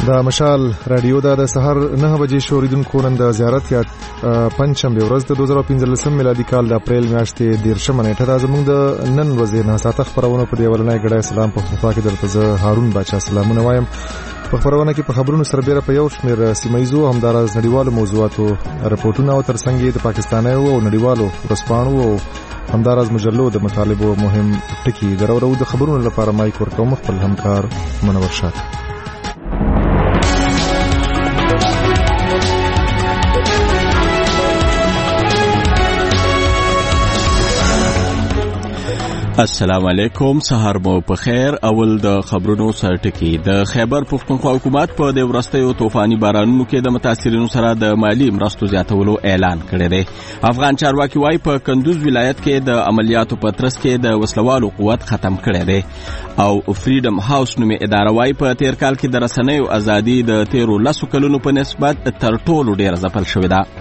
د مشال رادیو د سحر 9 بجې شوریدونکو نن د زیارت یا پنځشنبه ورځ د 2015 میلادي کال د اپریل میاشتې 13 نیټه د زموږ د نن ورځې نه ساته خبرونه په دی ولنۍ غړای سلام په خفا کې درته زه هارون بچا سلامونه وایم. په خبرونه کې په خبرونو سره بیره په یو شمېر سیمایزو همدارز نړیوالو موضوعاتو رپورټونه او ترڅنګ د پاکستاني او نړیوالو ورسپانو او همدارز مجلو د مطالبو مهم ټکي درورو د خبرونو لپاره مایک ورکوم خپل همکار منور شاه. السلام علیکم، سهار مو په خیر. اول د خبرونو سره ټکی. د خیبر پښتونخوا حکومت په د ورستیو طوفاني بارانونو کې د متاثرینو سره د مالی مرستو زیاتولو اعلان کړی دی. افغان چارواکي وايي په کندوز ولایت کې د عملیاتو په ترڅ کې د وسلوالو قوت ختم کړی دی او فریډم هاوس نومي اداره وايي په تیر کال کې د رسنیو ازادي د 13 کلونو په نسبت تر ټولو ډیر ځپل شوې ده.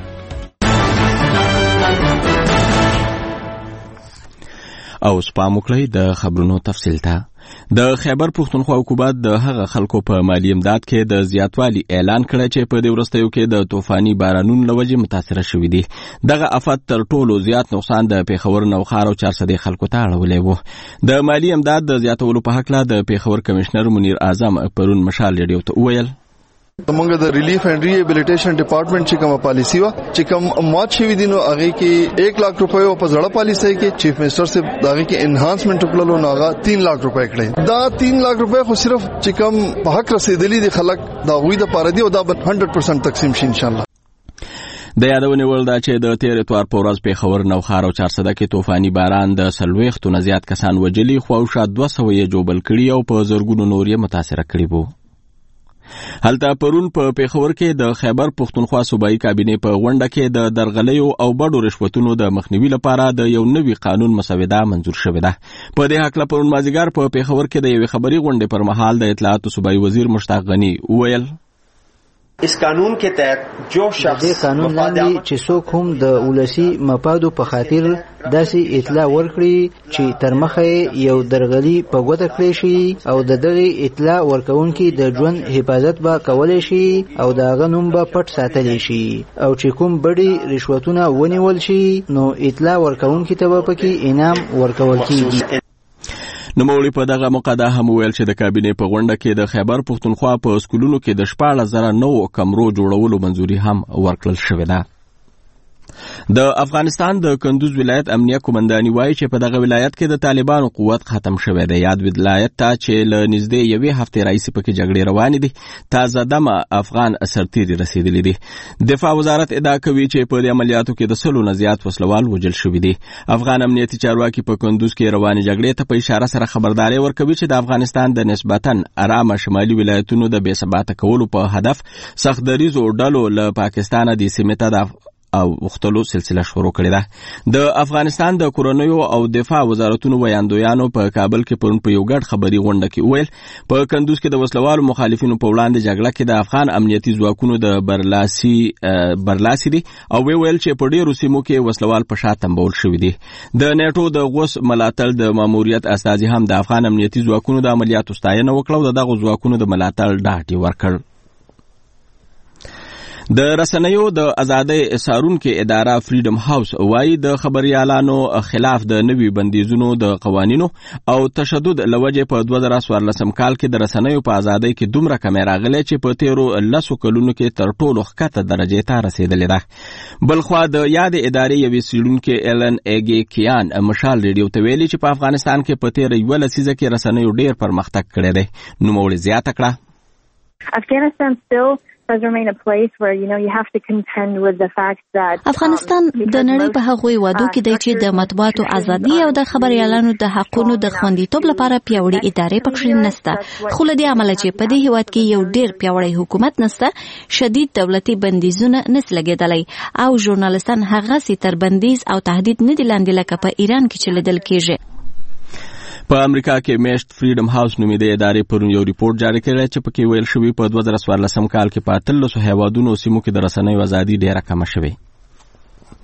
او سپام وکړئ د خبرونو تفصیل ته. د خیبر پښتونخوا حکومت د هغه خلکو په مالی امداد کې د زیاتوالي اعلان کړی چې په دې ورستیو کې د طوفاني بارانونو له وجې متاثره شوي دي. دغه افت تر ټولو زیات نقصان د پیښور نوښار او 400 خلکو ته اړولی و. د مالی امداد د زیاتولو په هکله د پیښور کمشنر منیر اعظم پرون مشال ریډیو ته وویل موږ د ریلیف اینڈ ری ایبیلیټیشن ډپارټمنټ چې کومه پالیسی و چې کوم مات شوی دي نو هغه کې 1 लाख روپے په زړه پالیسی کې چیف منسٹر سے هغه کې انهانسمنت وکړلو نو هغه 3 लाख روپے کړی. دا 3 लाख روپے خو صرف چې کوم په حق رسیدلی دي خلک دا غوي د پاره دي او دا 100% تقسیم شي ان شاء الله. د یادونې وړ ده چې د تیر اتوار په ورځ پیښور نوښار او 400 کې طوفاني باران د 40 نه زیات کسان وجلي خو شاید 200 یې جوبل کړي او په زرګونو نور یې متاثر کړي وو. هلته پرون په پیښور کې د خیبر پښتونخوا صوبایي کابینې په غونډه کې د درغلیو او بډو رشوتونو د مخنیوي لپاره د یو نوي قانون مسوده منظور شوې ده. په دې هکله پرون مازیګر په پیښور کې د یوې خبري غونډې پر مهال د اطلاعاتو صوبایي وزیر مشتاق غني وویل اس قانون کے تحت جو شخص د قانون لاندې چې څوک هم د ولسی مفادو په خاطر داسې اطلاع ورکړي چې تر مخه یو درغلي په ګوته کړی شي او د دغه اطلاع ورکونکي د ژوند حفاظت به کولای شي او د هغه نوم به پټ ساتلی شي او چې کوم بډي رشوتونه ونیول شي نو اطلاع ورکونکي ته به پکې انعام ورکول کیږي. نوموړي په دغه موقع دا هم ویل چې د کابینې په غونډه کې د خیبر پښتونخوا په سکولونو کې د 14,000 نوو کمرو جوړولو منظوري هم ورکړل شوې ده. د افغانستان د کندوز ولایت امنیه قومنداني وايي چې په دغه ولایت کې د طالبانو قوت ختم شوی دی. یاد ولایت ته چې له نږدې یوې هفتې راهیسې پکې جګړې روانې دي تازه دمه افغان سرتیري رسېدلي دي. دفاع وزارت ادعا کوي چې په دې عملیاتو کې د 100 نه زیات وسلوال وژل شوي دي. افغان امنیتي چارواکي په کندوز کې روانې جګړې ته په اشاره سره خبرداري ورکوي چې د افغانستان د نسبتاً آرامه شمالي ولایتونو د بې ثباته کولو په هدف سخت دریزو ډلو له پاکستانه د سیمې ته او وختلو سلسله شروع کړې ده. د افغانستان د کورنیو او دفاع وزارتونو ویاندویانو په کابل کې پرون په یو ګډ خبري غونډه کې وویل په کندوز کې د وسلوالو مخالفینو په وړاندې جګړه کې د افغان امنیتي ځواکونو د برلاسي دي او ویل چې په ډیرو سیمو کې وسلوال په شا تنبول شوي دي. د نیټو د غوس ملاتړ د ماموریت استازي هم د افغان امنیتي ځواکونو د عملیاتو ستاینه وکړه او دغه ځواکونو د ملاتړ ډاډ ورکړ. د رسنیو د ازادۍ څارونکو اداره فریډم هاوس وايي د خبريالانو خلاف د نوي بندیزونو د قوانینو او تشدد لوجه په 2014 کال کې د رسنیو په ازادۍ کې دومره کمې راغلي چې په 13 کلونو کې تر ټولو ښکته درجه ته رسیدلې ده. بلخوا د یاد ادارې یوې څېړونکي ایلن ایګي کیان مشال ریډیو ته ویلي چې په افغانستان کې په 13 لسیزه کې رسنیو ډیر پرمختګ کړی دی. نوموړي زیاته کړه Afghanistan still does remain a place where you have to contend with the fact that افغانستان د نړۍ په هغه وادو کې دی چې د مطبوعاتو ازادي او د خبريالانو د حقونو د خوندیتوب لپاره پیاوړي ادارې پکې نشته. خو له دې عمله چې په دې هیواد کې یو ډیر پیاوړی حکومت نشته شدید دولتي بندیزونه نس لګیدلای او ژورنالستان هغه سي تر بندیز او تهدید نه دي لاندې لکه په ایران کې چې لیدل کېږي. په امریکا کې میشت فریډم هاوس نومي د ادارې پرون یو ریپورت جاری کړی چې پکې ویل شوی په 2014 کال کې په 13 هیوادونو سیمو کې د رسنیو ازادي ډیره کمه شوې.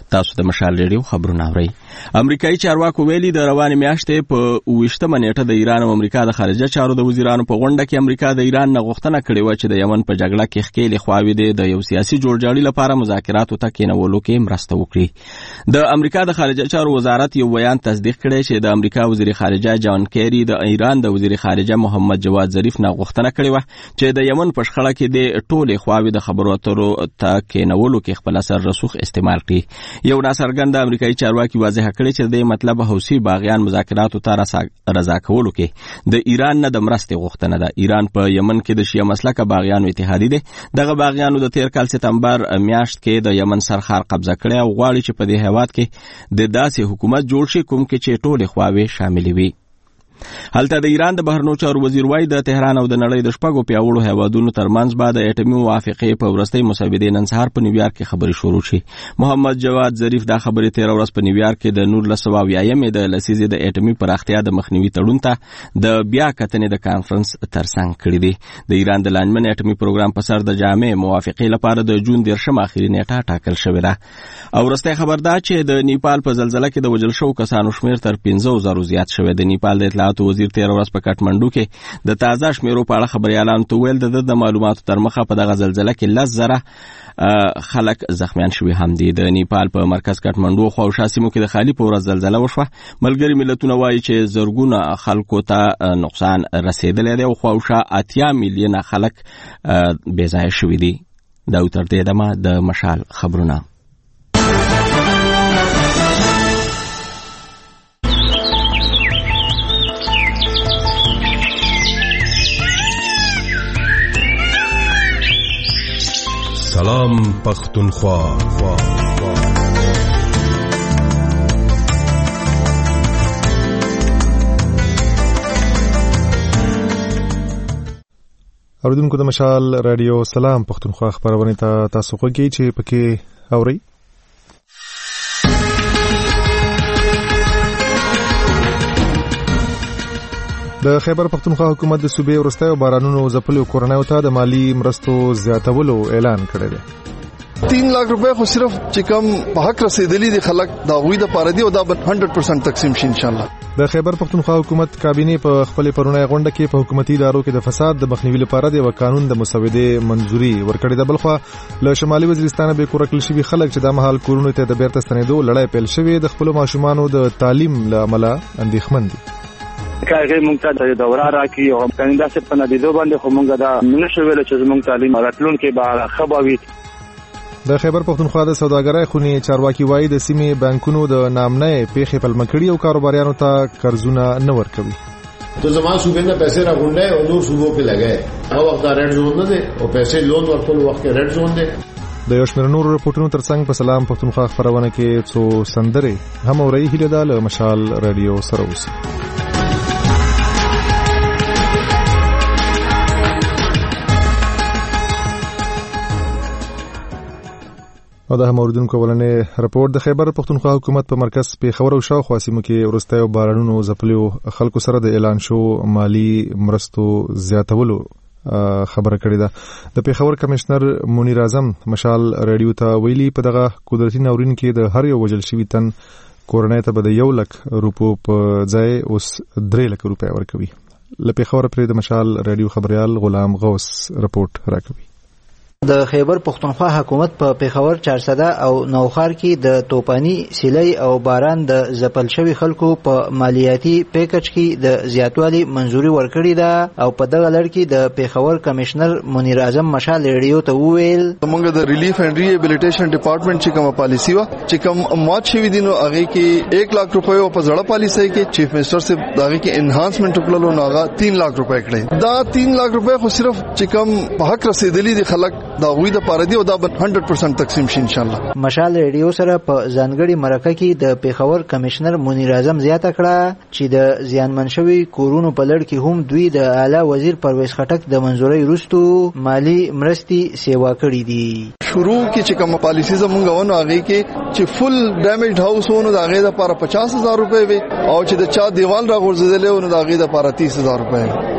تاسو د مشال ریډیو خبرونه اورئ. امریکایي چارواکو ویلي د روانې میاشتې په 28مه نیټه د ایران او امریکا د خارجه چارو د وزیرانو په غونډه کې امریکا د ایران نه غوښتنه کړې و چې د یمن په جګړه کې ښکېلې خواوې د یو سیاسي جوړجاړي لپاره مذاکراتو ته کېنولو کې مرسته وکړي. د امریکا د خارجه چارو وزارت یو بیان تصدیق کړی چې د امریکا وزیر خارجه جان کیری د ایران د وزیر خارجه محمد جواد ظریف نه غوښتنه کړې و چې د یمن په شخړه کې د ټولې خواوې د خبرو اترو ته کېنولو کې خپل اثر رسوخ استعمال کړي. یو ناڅرګند امریکایي چارواکي واضح کړی چې د مطلب حوثي باغیان مذاکراتو ته رضا کولو کې د ایران نه د مرستې غوښتنه ده. ایران په یمن کې د شیعه مسلکه باغیانو اتحادیه ده. دغه باغیانو د تیر کال سپتمبر میاشت کې د یمن سرخار قبضه کړی او غواړي چې په دې هیواد کې د داسې حکومت جوړ شي کوم کې چې ټولې خواوې شامل وي. هلته د ایران د بهرنیو چارو وزیر وايي د تهران او د نړۍ د شپږو پیاوړو هیوادونو ترمنځ به د اټومي موافقې په وروستۍ مسودې نن سهار په نیویارک کې خبرې شروع شي. محمد جواد ظریف دا خبرې تیر ورځ په نیویارک کې د 1980 د لسیزې د اټومي پراختیا د مخنیوي تړون ته د بیا کتنې د کانفرنس ترڅنګ کړی دی. د ایران د لاندمن اټومي پروګرام په سر د جامع موافقې لپاره د جون 10 اخري نیټه ټاکل شوې ده. او وروستۍ خبر دا چې د نیپال په زلزلہ کې د وژل شوو کسانو شمیر تر 15,000 زیات شوی. د نیپال د اطلاعاتو وزیر تیر ورځ په کټمنډو کې د تازه شمیرو په اړه خبريالانو ته ویل د معلوماتو تر مخه په دغه زلزلہ کې 10,000 خلک زخمیان شوي هم دي. د نیپال په مرکز کټمنډو خو شا سیمو کې د خالی په ورځ زلزلہ وشوه. ملګری ملتونه وایي چې زرګونه خلکو ته نقصان رسیدلی دی او خو شا 80 میلیونه خلک بې ځایه شوي دي. دا تر دې دمه د مشال خبرونه. سلام پختونخوا. اوریدونکو د مشال رادیو سلام پختونخوا خبرونه ته تاسو خوږی چې پکې اوري. د خیبر پختونخوا حکومت د صوبې ورستیو بارانونو ځپلو کورنیو ته د مالی مرستو زیاتولو اعلان کړی دی. 3 लाख रुपए خو صرف چې کوم په حق رسیدلی دي خلک دا غوي د پاره دی او دا 100% تقسیم شي ان شاء الله. د خیبر پختونخوا حکومت کابینه په خپل پرونی غونډه کې په حکومتي ادارو کې د فساد د مخنیوي لپاره د قانون د مسودې منزوري ورکړې ده. بلخو له شمالي وزیرستان به کورکل شوی خلک چې د مهال کورونو ته د بیرته ستنېدو لړۍ پیل شوې د خپل ماشومانو د تعلیم لامل اندېښمن دي. کارګر مونږ ته د دوره راکړي او څنګه چې په نتیجه باندې خو مونږ دا نشو ویل چې مونږ تعلیم راتلونکي به خبروي. د خیبر پختونخوا د سوداګرۍ خونی چارواکي وایي د سیمې بانکونو د نامنې پیښې په لمکړي او کاروباریانو ته قرضونه نه ورکوي. تو زمان صوبې نه پیسې راغونډه او نور صوبو په لګای او وخت ریډ زون نه دي او پیسې لون ورکول وخت ریډ زون دي. د یو شمېر نور رپورټونو ترڅنګ په سلام پختونخوا خبرونه کې څو سندرې هم اوري. هیله ده له مشال رادیو سره اوسئ. او د هموردونکو ولنې رپورت د خیبر پختونخوا حکومت په مرکز پیښور او شاوخوا سیمو کې ورستیو بارانونو ځپلو خلکو سره د اعلان شو مالی مرستو زیاتولو خبره کړې ده. د پیښور کمشنر منیر اعظم مشال رادیو ته ویلي په دغه قدرتي ناورین کې د هر یو وجل شوي تن کورنۍ ته به د 1 لک روپو په ځای اوس 3 لک روپۍ ورکوي. له پیښور پرې د مشال رادیو خبريال غلام غوث رپورت راکوي. د خیبر پختونخوا حکومت په پیښور 400 او نوخار کې د توپانی سیلۍ او باران د زپل شوی خلکو په مالیاتي پیکج کې د زیاتوالي منزوري ورکړې ده او په دغه لړ کې د پیښور کمشنر منیر اعظم مشال ریډیو ته وویل موږ د ریلیف اینڈ ری ایبیلیټیشن ډپارټمنټ چې کومه پالیسی وا چې کوم مات شوی دي نو هغه کې 1 लाख روپۍ په ځړه پالیسی کې چیف منسٹر سے هغه کې انهانسمنت وکړلو نو هغه 3 लाख روپۍ کړی. دا 3 लाख روپۍ خو صرف چې کوم په حق رسیدلی دي خلک دا غوي د پاره دی او دا 100% تقسیم شي ان شاء الله. مشال ریډیو سره په ځانګړي مرکه کې د پیښور کمشنر منیر اعظم زیاته کړه چې د زیانمن شوی کورونو په لړ کې هم دوی د اعلی وزیر پرویز خټک د منزوري وروستو مالی مرستي سیوا کړې دي. شروع کې چې کوم پالیسی زمونږ ونه هغه کې چې فل ډیمیجډ هاوس ونه د هغه لپاره 50,000 روپۍ وي او چې د چا دیوال را غورځیدل ونه د هغه لپاره 30,000 روپۍ. وس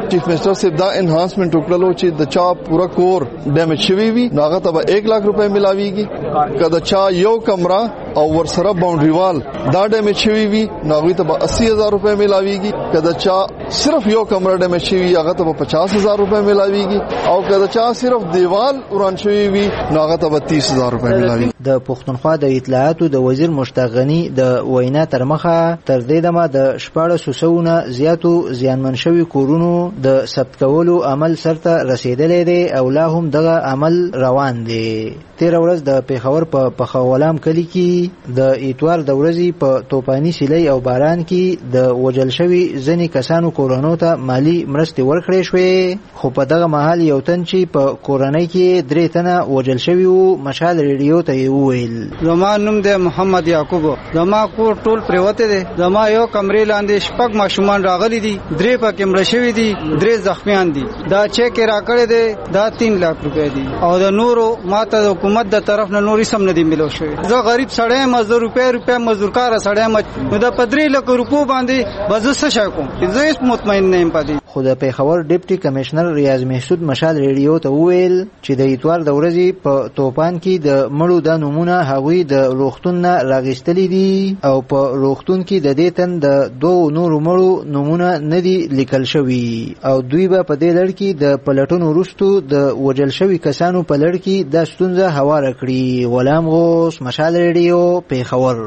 چیف منسٹر صاحب دا انهانسمنت وکړلو چې د چا پورا کور ډیمیج شوی وي ناغه ته 1 लाख روپے ملاويږي کله چا یو کمره او ورسره باونډری وال دا ډیمیج شوی وي ناغه ته 80000 روپے ملاويږي کله چا صرف یو کمره ډیمیج شوی هغه ته 50000 روپے ملاويږي او کله چا صرف دیوال وران شوی وي ناغه ته 30000 روپے ملاويږي. د پښتونخوا د اطلاعاتو د وزیر مشتاق غنی د وینا تر مخه تر دې دمه د 1400 زیاتو زیانمن شوی کورونو د ثبت کولو عمل سرته رسیدلې دی او لا هم دغه عمل روان دی. 13 ورځ د پیښور په پخولام کلی کې د اتوار د ورځې په توپانی سیلۍ او باران کې د وجل شوی ځنی کسانو کورونو ته مالی مرستې ورکړې شوې خو په دغه مهال یو تن چې په کورنۍ کې 3 تنه وجل شوی وو مشال ریډیو ته ویل زما نوم دی محمد یعقوب زما کور ټول پریوته دی زما یو کمرې لاندې شپږ ماشومان راغلي دي 3 پکې مړ شوي دي 3 زخمیان دي دا چیک راکړی دی دا 3 लाख روپے دي او د نورو ماته د حکومت د طرف نه نوري سم نه دي ملو شوی زه غریب سړی مزدور روپے مزدورکار سړی نو د 3 लाख روپو باندې بزو څه شای کوم زه هیڅ مطمئن نه یم پدې. خو د پیښور ډیپټي کمشنر ریاض محسود مشال ریډیو ته ویل چې د اتوار د ورځې په توپان کې د مړو د نمونه هغوی د روغتون نه راغستلې دي او په روغتون کې د دې تن د 2 نورو مړو نمونه نه دي لیکل شوی او دوی به په دې لړ کې د پلټونو وروستو د وجل شوی کسانو په لړ کې د ستونزه هواره کړي. غلام غوث مشال ریډیو پیښور.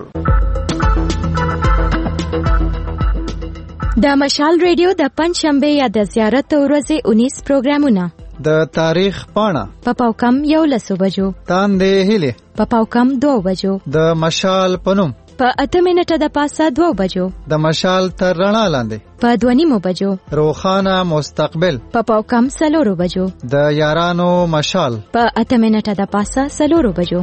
د مشال ریډیو د پنځشنبه یا د زیارت ورځې 19 پروګرامونه د تاریخ پاڼه په پاوکم 11 بجو تاندې هله په پاوکم 2 بجو د مشال پنوم په 8 منټه د پاسه 2 بجو د مشال تر رڼا لاندې په 2:30 بجو روخانه مستقبل په پاوکم 4 بجو د یارانو مشال په 8 منټه د پاسه 4 بجو.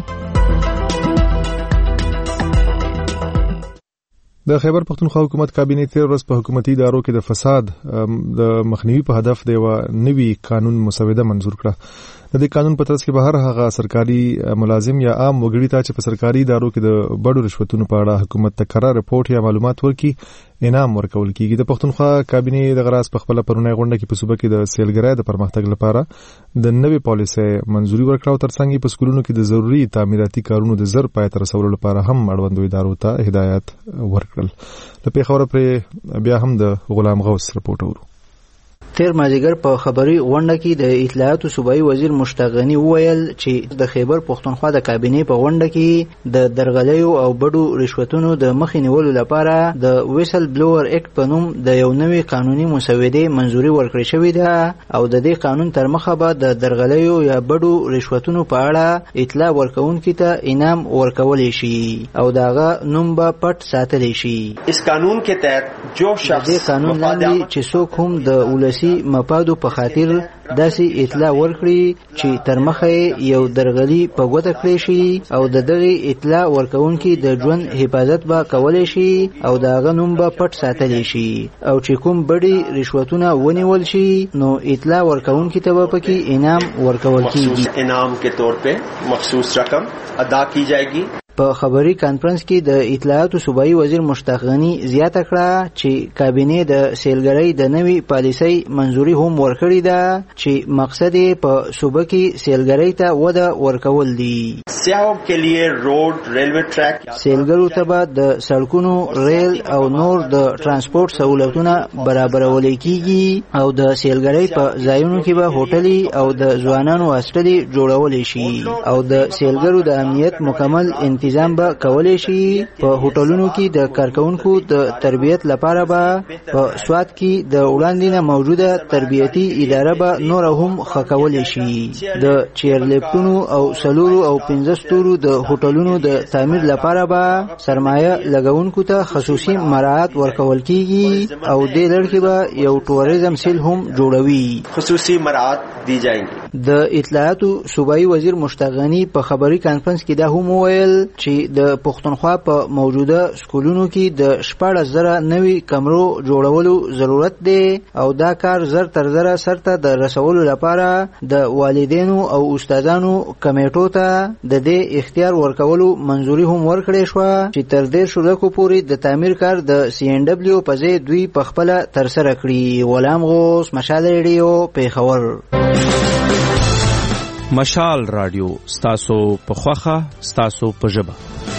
د خیبر پختونخوا حکومت کابینه 13 ورځ په حکومتي ادارو کې د فساد د مخنیوي په هدف د نوي قانون مسوده منزور کړه. د دې قانون په ترڅ کې به هر هغه سرکاري ملازم یا عام وګړي ته چې په سرکاري ادارو کې د بډو رشوتونو په اړه حکومت ته قرار رپورټ یا معلومات ورکړي انعام ورکول کیږي. د پختونخوا کابینه د غراس په خپل پرونی غونډه کې په صوبه کې د سیلګرۍ د پرمختګ لپاره د نوې پالیسۍ منزوري ورکړه او ترڅنګ په سکولونو کې د ضروري تعمیراتي کارونو د زر پای ته رسولو لپاره هم اړوندو ادارو ته هدایت ورکړل. د پیښور پر بیا هم د غلام غوث رپورټ ورو. تیر مازیګر په خبري غونډه کې د اطلاعاتو صوبایي وزیر مشتاق غنی وویل چې د خیبر پختونخوا د کابینه په غونډه کې د درغلیو او بډو رشوتونو د مخې نیولو لپاره د ویسل بلوور اکټ په نوم د یو نوي قانوني مسوده منزوري ورکړې شوې ده او د دې قانون تر مخه به د درغلیو یا بډو رشوتونو په اړه اطلاع ورکوونکي ته انعام ورکول شي او داغه نوم به پټ ساتل شي. اس قانون کے تحت جو شخص د قانون لاندې چې څوک هم د ولسی مفادو په خاطر داسې اطلاع ورکړي چې تر مخه یو درغلي په ګوته کړی شي او د دغه اطلاع ورکوونکي د ژوند حفاظت به کولای شي او داغه نوم به پټ ساتل شي او چې کوم بډي رشوتونه ونیول شي نو اطلاع ورکوونکي ته به پکې انعام ورکول کیږي. انعام کے طور پہ مخصوص رقم ادا کی جائے گی. په خبري کانفرنس کې د اطلاعاتو صوبایي وزیر مشتاق غنی زیاته کړه چې کابینه د سیلګرۍ د نوي پالیسۍ منزوري هم ورکړې ده چې مقصد یې په صوبه کې سیلګرۍ ته وده ورکول دي. سیاحوں کے لیے روډ ریلوے ټریک سیلګرو ته به د سړکونو ریل او نور د ترانسپورت سہولتونه برابرول کیږي او د سیلګرۍ په ځایونو کې به هوټلي او د ځوانانو هاستلي جوړول شي او د سیلګرو د امنیت مکمل انتظام به کولای شي. په هوټلونو کې د کارکونکو د تربیت لپاره به په سواد کې د وړاندې نه موجوده تربیتی اداره به نور هم خکولای شي. د چیرلیفتونو او سلورو او 15 ستورو د هوټلونو د تعمیر لپاره به سرمایه لګونکو ته خصوصي مراعات ورکول کیږي او د لړ کې به یو ټوریزم سیل هم جوړوي. خصوصي مراعات دی جائیں گی. د اطلاعاتو صوبایي وزیر مشتاق غنی په خبري کانفرنس کې دا هم وویل چې د پښتونخوا په موجوده سکولونو کې د 14,000 نوي کمرو جوړولو ضرورت دی او دا کار زر تر زره سرته د رسولو لپاره د والدینو او استادانو کمیټو ته د دې اختیار ورکولو منځوري هم ورکړې شو چې تر دې شورکو پورې د تعمیر کار د CNW په ځای دوی په خپل تر سره کړی. غلام غوث، مشال ریډیو، پیښور. مشال رادیو ستاسو په خوخه ستاسو په ژبه.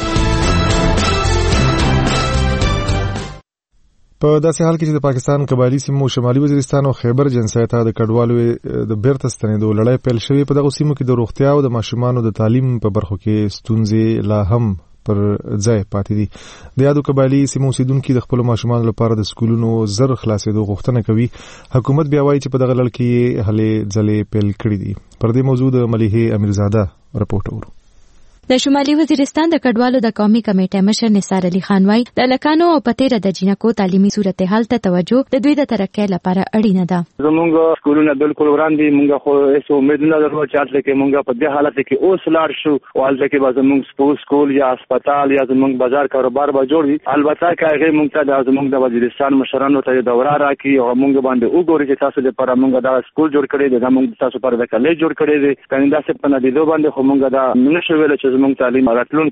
په داسې حال کې چې د پاکستان قبایلی سیمو شمالي وزیرستان او خیبر جنسای ته د کډوالو د بیرته ستنېدو لړۍ پیل شوې. په دغه سیمو کې د روغتیا او د ماشومانو د تعلیم په برخو کې ستونزې لا هم پر ځای پاتې دي. د یادو قبایلی سیمو اوسیدونکي د خپلو ماشومانو لپاره د سکولونو زر خلاصېدو غوښتنه کوي. حکومت بیا وایي چې په دغه لړ کې هلې ځلې پیل کړي دي. پر دې موضوع د ملیحې امیرزاده رپورټ اورو. د شمالي وزیرستان د کډوالو د قومي کمیټې مشر نثار علي خان وايي د لکانو او پتیره د جنکو تعلیمي صورتحال ته توجه د دوی د ترقۍ لپاره اړینه ده. زمونږ سکولونه بالکل وړاندې مونږ خو هیڅ امید نه لرو چې هلته کې مونږ په دې حالت کې اوس لاړ شو او هلته کې به زمونږ سکول یا هسپتال یا زمونږ بازار کاروبار به جوړ وي. البته که هغې مونږ ته د زمونږ د وزیرستان مشرانو ته دوره راکړي او مونږ باندې وګوري چې تاسو لپاره مونږ دا سکول جوړ کړی دی، زمونږ تاسو لپاره د کالج جوړ کړی دی، کني داسې په نتیجو باندې خو مونږ دا نشو ویلی چې زمونږ تعلیم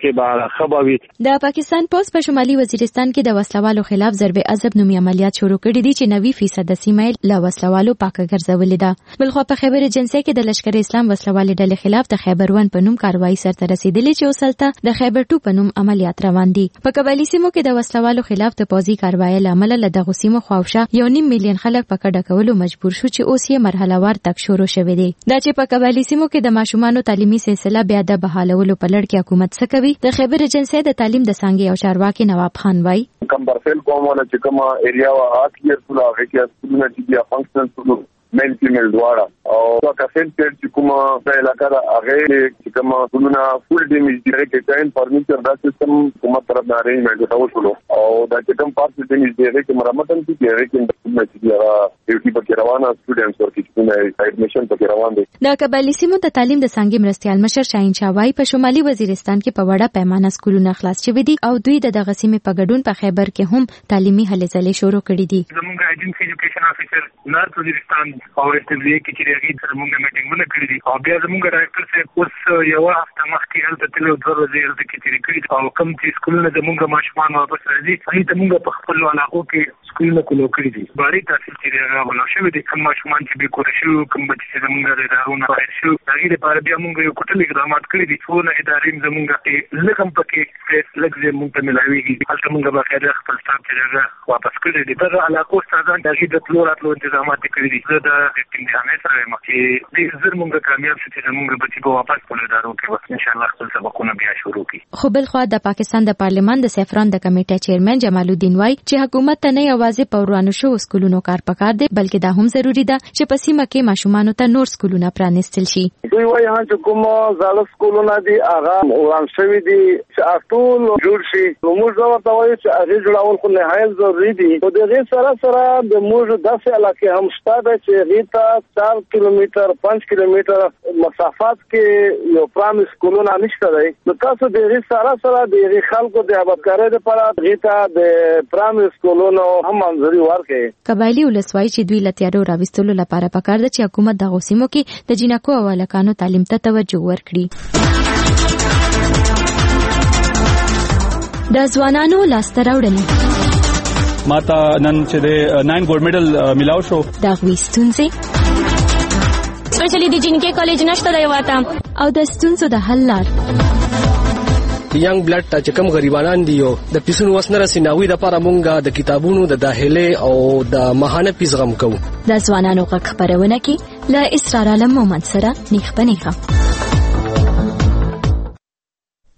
د پاکستان پولیس په شمالي وزیرستان کې د وسلوالو خلاف ضرب عذاب نومي عملیات شروع کړي دي چې 90% د سیمې له وسلوالو پاکه ګرځولې ده. بلخو په خیبر جنسي کې د لشکر اسلام وسلوالې ډلې خلاف د خیبر 1 په نوم کاروایی سرته رسیدلې چې اوسلته د خیبر 2 په نوم عملیات روان دي. په قبایلی سیمو کې د وسلوالو خلاف د پوځي کاروایی لامل له دغه سیمو خواوشا 1.5 میلیون خلک په کډه کولو مجبور شو چې اوس یې مرحله وار تک شروع شوه دي. دا چې په قبایلی سیمو کې د ماشومانو تعلیمي سلسله بیا د بحالولو په لړ کې حکومت څه کوي؟ د خیبر جنسي د تعلیم د څانګې او چارواکي نواب خان وای کم برفل کومه چې کومه ایریا وا اخیر ټول هغه کې سکولونه چې بیا فنکشنل میل فیمیل دواړه او دا کافین چې کومه د علاقې د هغه چې کومه سکولونه فول ډیمیج دي کې کاین فرنیچر دا سیستم کومه طرف نه ارینجمنت دا وشولو او دا چې کوم پارټ ډیمیج دی چې مرمت هم کیږي چې ډیوټي په روانه سټوډنټس ورکې چې ایډمیشن په روان دي. د قبایلی سیمو د تعلیم د څانګې مرستيال مشر شاهین شاوای په شمالي وزیرستان کې په وړه پیمانه سکولونه خلاص شوي دي او دوی دغه سیمې په ګډون په خیبر کې هم تعلیمي هلې ځلې شروع کړې دي. زموږ ایجنسی ایجوکیشن افیسر نارت وزیرستان او استبلیه کې چې هغه سره موږ میټینګونه کړی دي او بیا زموږ ډایرکټر صاحب اوس یو هفته مخکې هلته تلو د ورځې هلته کې چې کړی او کوم چې سکولونه زموږ ماشومان واپس راځي هغه ته موږ په خپل علاقو کې سکولونه کولو کړی دي. باري تحصیل چې هغه ولو شوی دي کوم ماشومان چې به کور شو کوم چې زموږ د ادارونو خیر شو هغه لپاره بیا موږ یو کوټل اقدامات کړی دي څونه ادارې زموږ لږم پکې لږ موږ ته ملاويږي هلته موږ باقاعده خپل ستاف چې هغه واپس کړی دي. دغه علاقو استادان د دې د تلو راتلو تنظیمات کړی دي. زه د ټینګانه سره مخکې دې زر موږ کامیاب شو چې موږ بچي په واپس په ادارو کې ان شاء الله خپل سبقونه بیا شروع کړي. خو بل خو د پاکستان د پارلمان د سیفران د کمیټې چیرمن جمال الدین وای چې حکومت ته نه یوازې په ورانو شو سکولونو کار پکار دی بلکې دا هم ضروری ده چې په سیمه کې ماشومانو ته نور سکولونه پرانیستل شي. دوی وایي چې کوم زاړه سکولونه دي هغه وران شوي دي چې ټول جوړ شي. نو موږ دا ورته وایو چې هغه جوړول خو نهایت ضروري دي. او دغه سره د موږ داسې علاقې هم شته چې غیتا 4 کیلومتر 5 کیلومتر مسافت کې یو پرایمری سکولونه نشته دی. نو تاسو د دې سره د خلکو د آبادکارۍ لپاره غیتا د پرایمری سکولونو هم منځري ورکړي. قبایلی ولسوای چې دوی لتیارو راوستلو لپاره پکار ده چې حکومت د غوسیمو کې د جنکو او الکانو تعلیم ته توجه ورکړي. د ځوانانو لاسته راوړنې ماته نن چې د 9 ګولډ میډل ملاو شو د غوښتنې سپیشلی د جنکې کالج نشته دی واته او د ستونزو د حل لار ینګ بلډ ته چې کوم غریبانان دي او د پیسونو وسنه رسیناوي د لپاره مونږه د کتابونو د داخله او د ماهانه پیس غم کوو. د ځوانانو غږ خبرونه کې له اسرار عالم مومند سره نیخ بنیخه.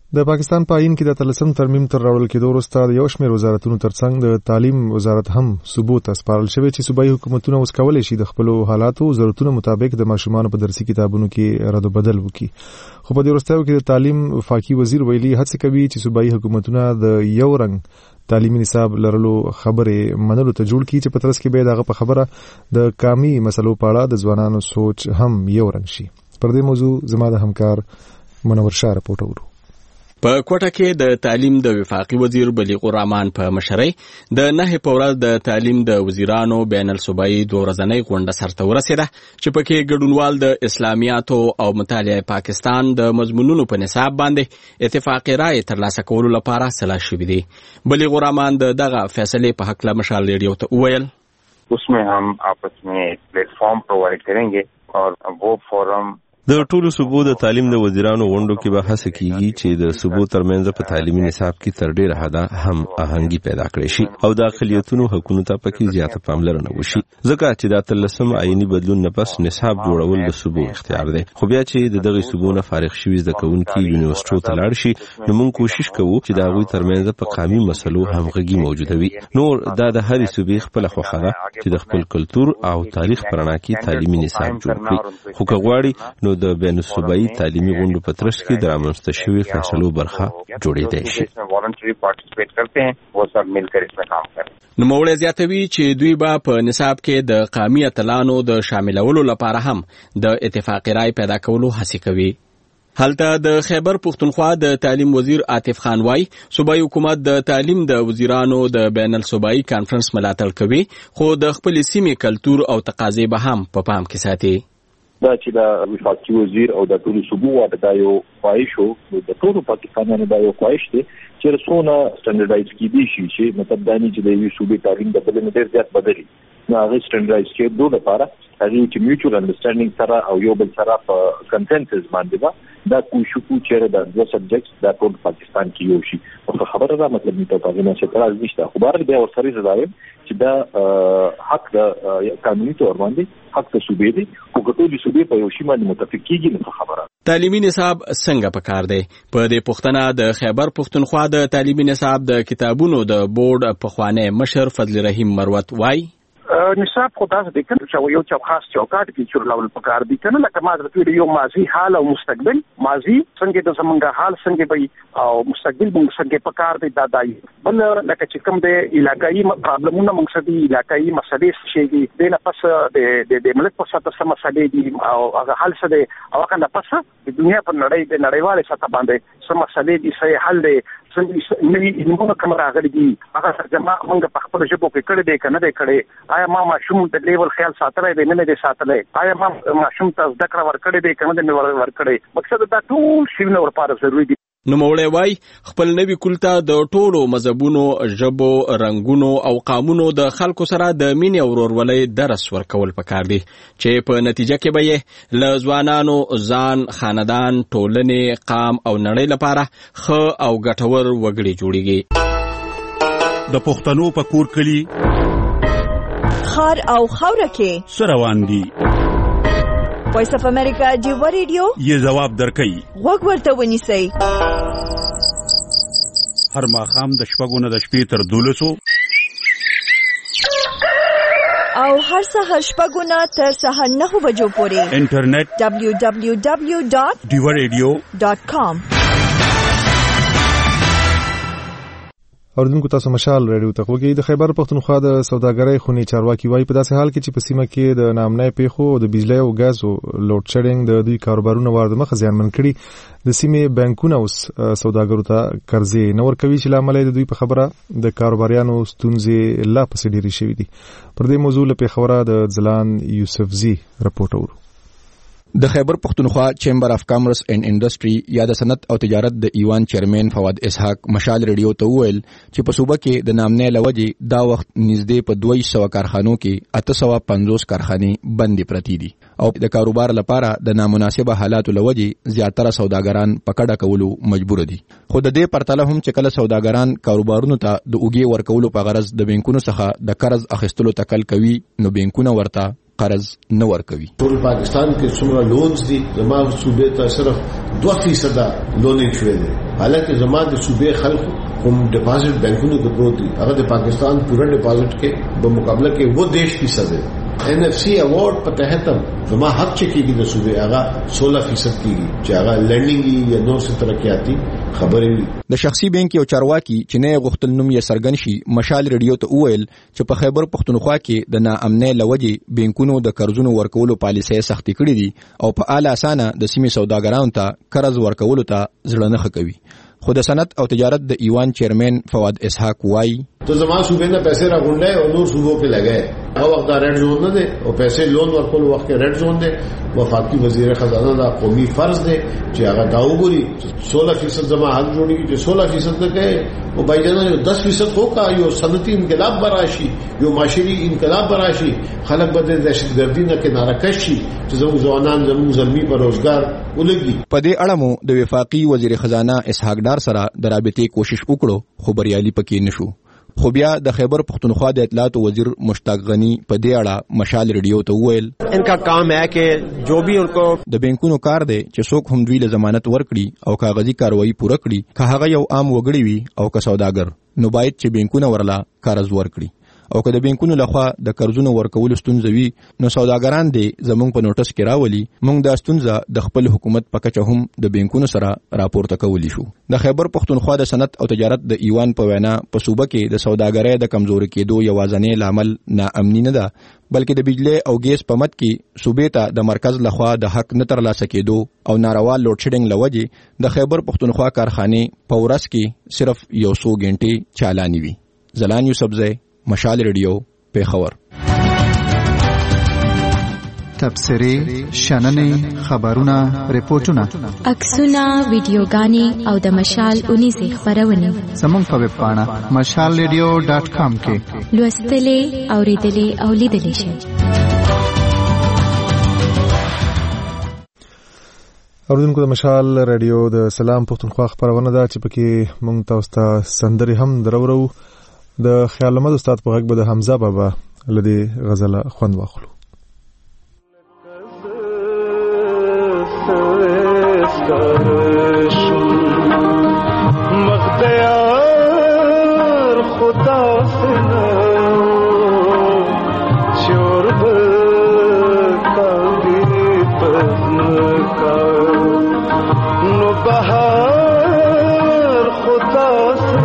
د پاکستان په آئین کې د 13 ترمیم تر راوړل کېدو وروسته د یو شمېر وزارتونو ترڅنګ د تعلیم وزارت هم صوبو ته سپارل شوی چې صوبایي حکومتونه اوس کولی شي د خپلو حالاتو ضرورتونو مطابق د ماشومانو په درسي کتابونو کې رد و بدل وکړي. خو په دې وروستیو کې د تعلیم وفاقي وزیر ویلي هڅه کوي چې صوبایي حکومتونه د یو رنګ تعلیمي نصاب لرلو خبرې منلو ته جوړ کړي چې په ترڅ کې به دغه په خبره د قامي مسلو په اړه د ځوانانو سوچ هم یو رنګ شي. پر دې موضوع زما د همکار منور شاه رپورټ اورو. په کوټه کې د تعلیم د وفاقي وزیر بلیغ الرحمن په مشرۍ د 9 په ورځ د تعلیم د وزیرانو بین الصوبایي 2 ورځنۍ غونډه سرته ورسېده چې پکې ګډونوال د اسلامیاتو او مطالعه پاکستان د مضمونونو په نصاب باندې اتفاقي رائے ترلاسه کولو لپاره سلا شوي دي. بلیغ الرحمن دغه فیصلې په حق له مشال ریډیو ته وویل उसमें हम आपस में प्लेटफॉर्म प्रोवाइड करेंगे और वो फोरम د ټولو صوبو د تعلیم د وزیرانو غونډو کې به هڅه کیږي چې د صوبو ترمنځ په تعلیمي نصاب کې تر ډیره حده هم آهنګي پیدا کړي شي او د اقلیتونو حقوقو ته پکې زیاته پاملرنه وشي ځکه چې د 13 آئینی بدلون نه پس نصاب جوړول د صوبو اختیار دی. خو بیا چې د دغه صوبو نه فارغ شوي زده کوونکي یونیورسيټو ته لاړ شي نو موږ کوشش کوو چې د هغوی ترمنځ په قامي مسلو همغږي موجوده وي. نور دا د هرې صوبې خپل خوښه ده چې د خپل کلتور او تاریخ پرانا کې تعلیمي نصاب جوړ کړي. خو که غواړي نو د بین صوبایي تعلیمي غونډو په ترڅ کې د رامنځته شوي فیصلو برخه جوړېدای شي. نوموړی زیاتوي چې دوی به په نصاب کې د قامي اتلانو د شاملولو لپاره هم د اتفاقي رائے پیدا کولو هڅه کوي. هلته د خیبر پختونخوا د تعلیم وزیر عاطف خان وای صوبایي حکومت د تعلیم د وزیرانو د بین الصوبایي کانفرنس ملاتړ کوي خو د خپل سیمې کلتور او تقاضې به هم په پام کې ساتي. دا چې د وفاقي وزیر او د ټولو صوبو واټ دا یو خواهش وو د ټولو پاکستانیانو دا یو خواهش دی چې رسونه سټانډرډایز کیدي شي چې مطلب دا نه چې د یو صوبې تعلیم د بل نه ډیر زیات بدلی نو هغه سټانډرډایز کېدو لپاره هغه چې میوچوال انډرستانډینګ سره او یو بل سره په کنسنسس باندې دا کوشش کوي چې دا دوه سبجیکټس د ټول پاکستان کې یو شي او خبره دا مطلب نه ته نه چې تر نشته خو بار بیا ورسره زایم چې دا حق د قانوني تور باندې حق ته صوبې دي او ټول صوبې په یو شی باندې متفق کیږي نو خبره. تعلیمي نصاب څنګه پکار دی؟ په دې پوښتنه د خیبر پختونخوا د تعلیمي نصاب د کتابونو د بورډ پخوانی مشر فضل رحیم مروت وای نصاب خو تاسو د کوم چې یو چا خاص چوکاټ کې چورلاول پکار دي کنه لکه ما درته یو ماضي حال او مستقبل ماضي څنګه د زمونږه حال څنګه وي او مستقبل موږ څنګه پکار دي دا دای بل لکه چې کوم د علاقايي پرابلمونه موږ سدي علاقايي مسلې شي دي نه پس د ملک په ساته سم مسلې دي او هغه حل څه دي او کنه پس د دنیا په نړیواله سطح باندې سم مسلې دي صحیح حل دي څنګه نو کوم راغلي دي هغه ترجمه موږ په خپل ژبه کې کړی دی کنه دی کړی آیا ما ماشوم د لیول خیال ساتلای دی نه دی ساتلای آیا ما ماشوم ته ذکر ورکړی دی کنه دی ورکړی مقصد دا ټول شی نو لپاره ضروری دي. نوموړی وای خپل نوي کلتور د ټولو مذهبونو ژبو رنگونو او قامونو د خلکو سره د مینې او ورورولۍ درس ورکول پکار دي چې په نتیجه کې به یې له ځوانانو ځان خاندان ټولنې قام او نړۍ لپاره ښه او ګټور وګړي جوړیږي. د پښتنو په کور کلی خار او خوره کې سروان دي وایس اف امریکا ډیو ریډیو یې جواب درکړي وګ ورته ونیسئ هر ماښام د شپږو نه د شپې تر 12 او هر سهار شپږو نه تر سهار 9 بجو پورې انټرنیټ www.diwaradio.com اوردونکو تاسو مشال ریډیو ته خوږی د خیبر پختونخوا د سوداګرۍ خونی چارواکي وای په داسې حال کې چې په سیمه کې د نامنۍ پیښو د بجلی او غازو لوډ شیډینګ د دوی کاروبارونه ورده مخ زیانمن کړي د سیمې بانکونه اوس سوداګرو ته قرضې نه ورکوي چې لامل د دوی په خبره د کاروباریانو ستونزې لا پسې ډېرې شوې دي. پر دې موضوع له پیښوره د ځلان یوسفزي رپورټ اورو. د خیبر پختونخوا چیمبر اف کامرس اینڈ انډستری یا د صنعت او تجارت د ایوان چیرمن فواد اسحاق مشال ریډیو ته وویل چې په صوبه کې د نامنۍ لوجې دا وخت نږدې په 200 کارخانو کې 850 کارخانې بندې پرتی دي او د کاروبار لپاره د نامناسبه حالاتو لوجې زیاتره سوداګران پکړه کولو مجبور دي. خو د دې پرتله هم چې کله سوداګران کاروبارونو ته د اوګي ورکولو په غرض د بانکونو څخه د قرض اخیستلو تکل کوي نو بانکونه ورته قرض نه ورکوي. ټول پاکستان کې څومره لونز دي زما صوبې ته صرف 2% لونینګ شوی دی، حالانکه زما د صوبې خلکو کوم ډیپازټ بینکونو کې پروت دي هغه د پاکستان پورا ډیپازټ کې په مقابله کې و 10% دی. NFC اوارډ په تحت زما حق چکیږي د صوبې هغه 16% کیږي چې هغه لندینګ یا نور څه ترقیاتي خبرې وي. د شخصي بانک یو چارواکي چې نه غوښتل نوم یې څرګند شي مشال ریډیو ته وویل چې په خیبر پښتونخوا کې د ناامنۍ لوجې بانکونو د قرضونو ورکولو پالیسۍ سختي کړې دي او په اعلی اسانه د سیمې سوداګرانو ته قرض ورکولو ته زړه نه ښه کوي. خو د صنعت او تجارت د ایوان چیرمن فواد اسحاق وایي تو زما صوبې نه پیسې راغونډه او نور صوبو کې لګای او وخت دا ریډ زون نه دی او پیسې لون ورکول وخت کې ریډ زون دی. وفاقي وزیر خزانه دا قومي فرض دی چې هغه دا وګوري 16% زما حق جوړیږي چې 16% نه کوي او بایجان یو 10% هوکا یو صنعتي انقلاب براشي یو معاشري انقلاب براشي خلک به د دهشتګردي نه کناره کشي چې زموږ ځوانان زموږ زلمي په روزګار ولګي. په دې اړه مو د وفاقي وزیر خزانه اسحاق ډار سره د رابطې کوشش وکړو خو بریالي پکې نشو. خو بیا د خیبر پختونخوا د اطلاعات وزیر مشتاق غنی په دې اړه مشال ریډیو ته وویل انکا کام ہے کہ جو بھی ان کو د بانکونو کار دی چې څوک هم دوی له ضمانت ورکړي او کاغذي کاروایی پوره کړي که هغه یو عام وګړي وي او که سوداګر نو باید چې بانکونه ورلا قرض ورکړي او که د بانکونو لخوا د قرضونو ورکولو ستونزه وي نو سوداګران دي زمونږ په نوټس کې راولي موږ دا ستونزه د خپل حکومت په کچه هم د بانکونو سره راپورته کولی شو. د خیبر پختونخوا د صنعت او تجارت د ایوان په وینا په صوبه کې د سوداګرۍ د کمزوري کېدو یوازینی لامل ناامني نه ده بلکې د بجلی او ګیس په مد کې صوبې ته د مرکز لخوا د حق نه ترلاسه کېدو او ناروا لوډ شیډینګ لوجې د خیبر پختونخوا کارخانې په ورځ کې صرف 100 غنټې چالانې وي. زلان یوسفزی مشال ریډیو پیښور. تبصرې شننې خبرونه ریپورتونه عکسونه ویډیوګانې او د مشال 19 خبرونه زموږ په ویب پاڼه mashalradio.com کې لوستلې اوریدلې او لیدلې شئ. اوریدونکو د مشال ریډیو د سلام پښتونخوا خبرونه ده چې پکې مونږ تاسو ته سندري هم درورو. د خیال احمد استاد په غږ به د حمزه بابا لدی غزل خوند واخلو. مختیار خدا سے شورب کا پزن کا نو بہار خدا سے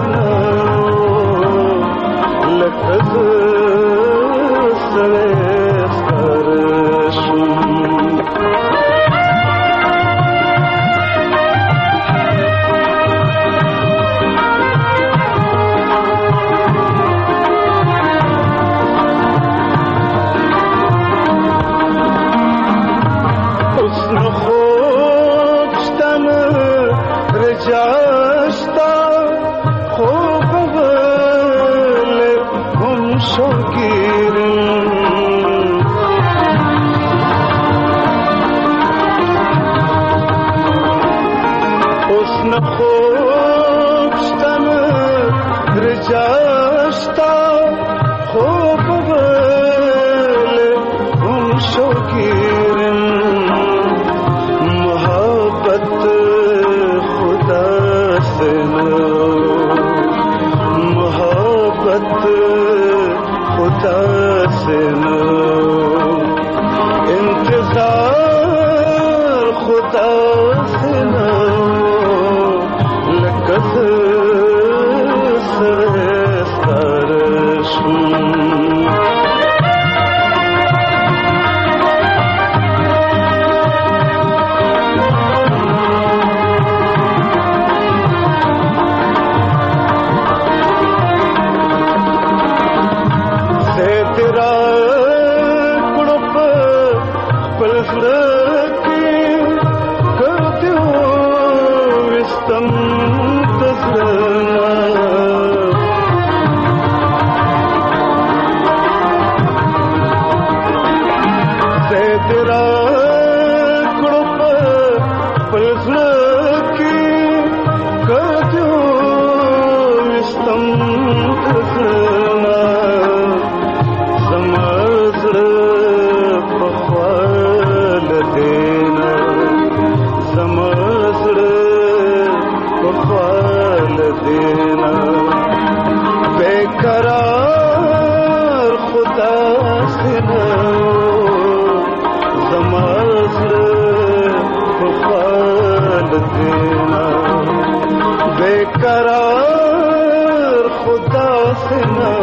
बेकरार खुदा से ना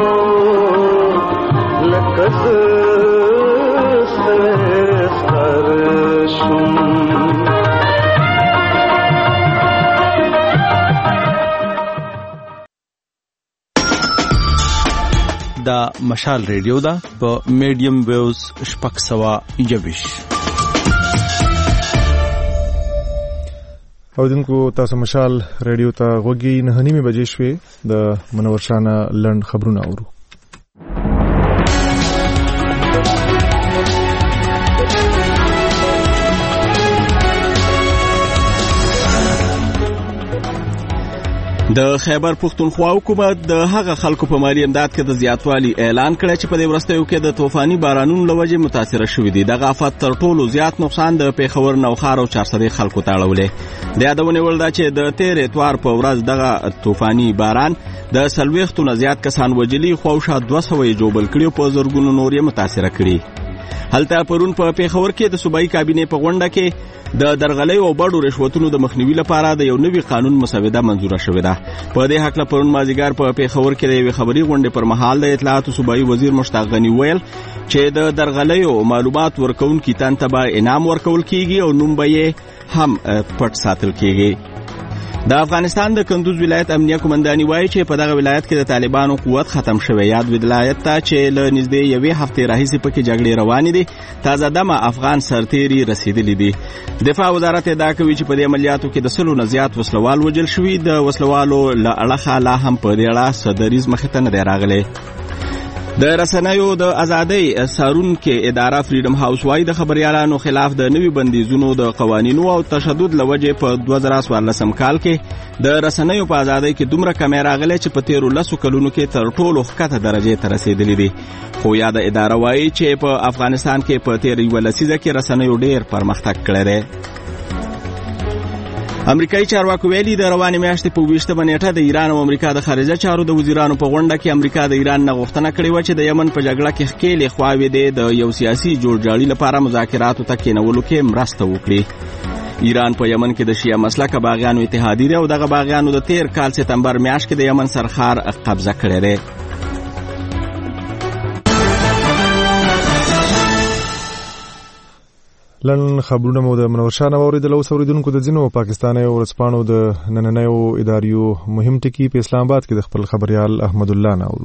लकस से सरशुम دا مشال ریډیو دا په میډیم ویوز 621. اودونکو تاسو مشال ریډیو ته غوږی 9:30 بجې شوې د منور شانه لند خبرونه اورو. د خیبر پختونخوا حکومت د هغه خلکو په مالی امداد کې د زیاتوالي اعلان کړی چې په دې وروستیو کې د طوفاني بارانونو له وجې متاثره شوي دي. دغه آفت تر ټولو زیات نقصان د پیښور، نوښار او چارسدې خلکو ته اړولی. د یادونې وړ ده چې د تېر اتوار په ورځ دغه طوفاني باران د 40 نه زیات کسان وژلي، خواوشا 200 یې ژوبل کړي او په زرګونو نور یې متاثره کړي. هلته پرون په پیښور کې د صوبایي کابینې په غونډه کې د درغلیو او بډو رشوتونو د مخنیوي لپاره د یو نوي قانون مسوده منظوره شوې ده. په دې حق له پرون مازیګر په پیښور کې د یوې خبري غونډې پر مهال د اطلاعاتو صوبایي وزیر مشتاق غني ویل چې د درغلیو معلومات ورکونکي تن ته به انعام ورکول کیږي او نوم به یې هم پټ ساتل کیږي. د افغانستان د کندوز ولایت امنیه قومنداني وایي چې په دغه ولایت کې د طالبانو قوت ختم شوی. یاد ولایت ته چې له نږدې یوې هفتې راهیسې پکې جګړې روانې دي، تازه دمه افغان سرتیري رسیدلي دي. دفاع وزارت ادعا کوي چې په دې عملیاتو کې د 100 نه زیات وسلوال وژل شوي. د وسلوالو له اړخه لا هم په دې اړه څه دریځ مخې ته نه دی راغلی. د رسنیو د ازادۍ څارونکې اداره فریډم هاوس وايي د خبريالانو خلاف د نوي بندیزونو د قوانینو او تشدد له وجې په 2014 کال کې د رسنیو په ازادۍ کې دومره کمی راغلی چې په تیرو 10 کلونو کې تر ټولو ښکته درجې ته رسیدلي دي. خو یاده اداره وايي چې په افغانستان کې په تیر یوه لسیزه کې رسنیو ډېر پرمختګ کړی دی. امریکایي چارواکو ویلي د روانې میاشتې په 20 نیټه د ایران او امریکا د خارجه چارو د وزیرانو په غونډه کې امریکا د ایران نه غوښتنه کړې و چې د یمن په جګړه کې ښکېلې خواوې د یو سیاسي جوړجاړي لپاره مذاکراتو ته کېنولو کې مرسته وکړي. ایران په یمن کې د شیعه مسلکه باغیانو اتحادیه دی او دغه باغیانو د تیر کال سپتمبر میاشت کې د یمن سرخار قبضه کړی دی. لن خبرونه مو د منور شاه اوریدل او اوریدونکو د ځینو پاکستاني ورځپاڼو د نننیو اداریو مهم ټکی په اسلام آباد کې د خپل خبريال احمد الله ناول.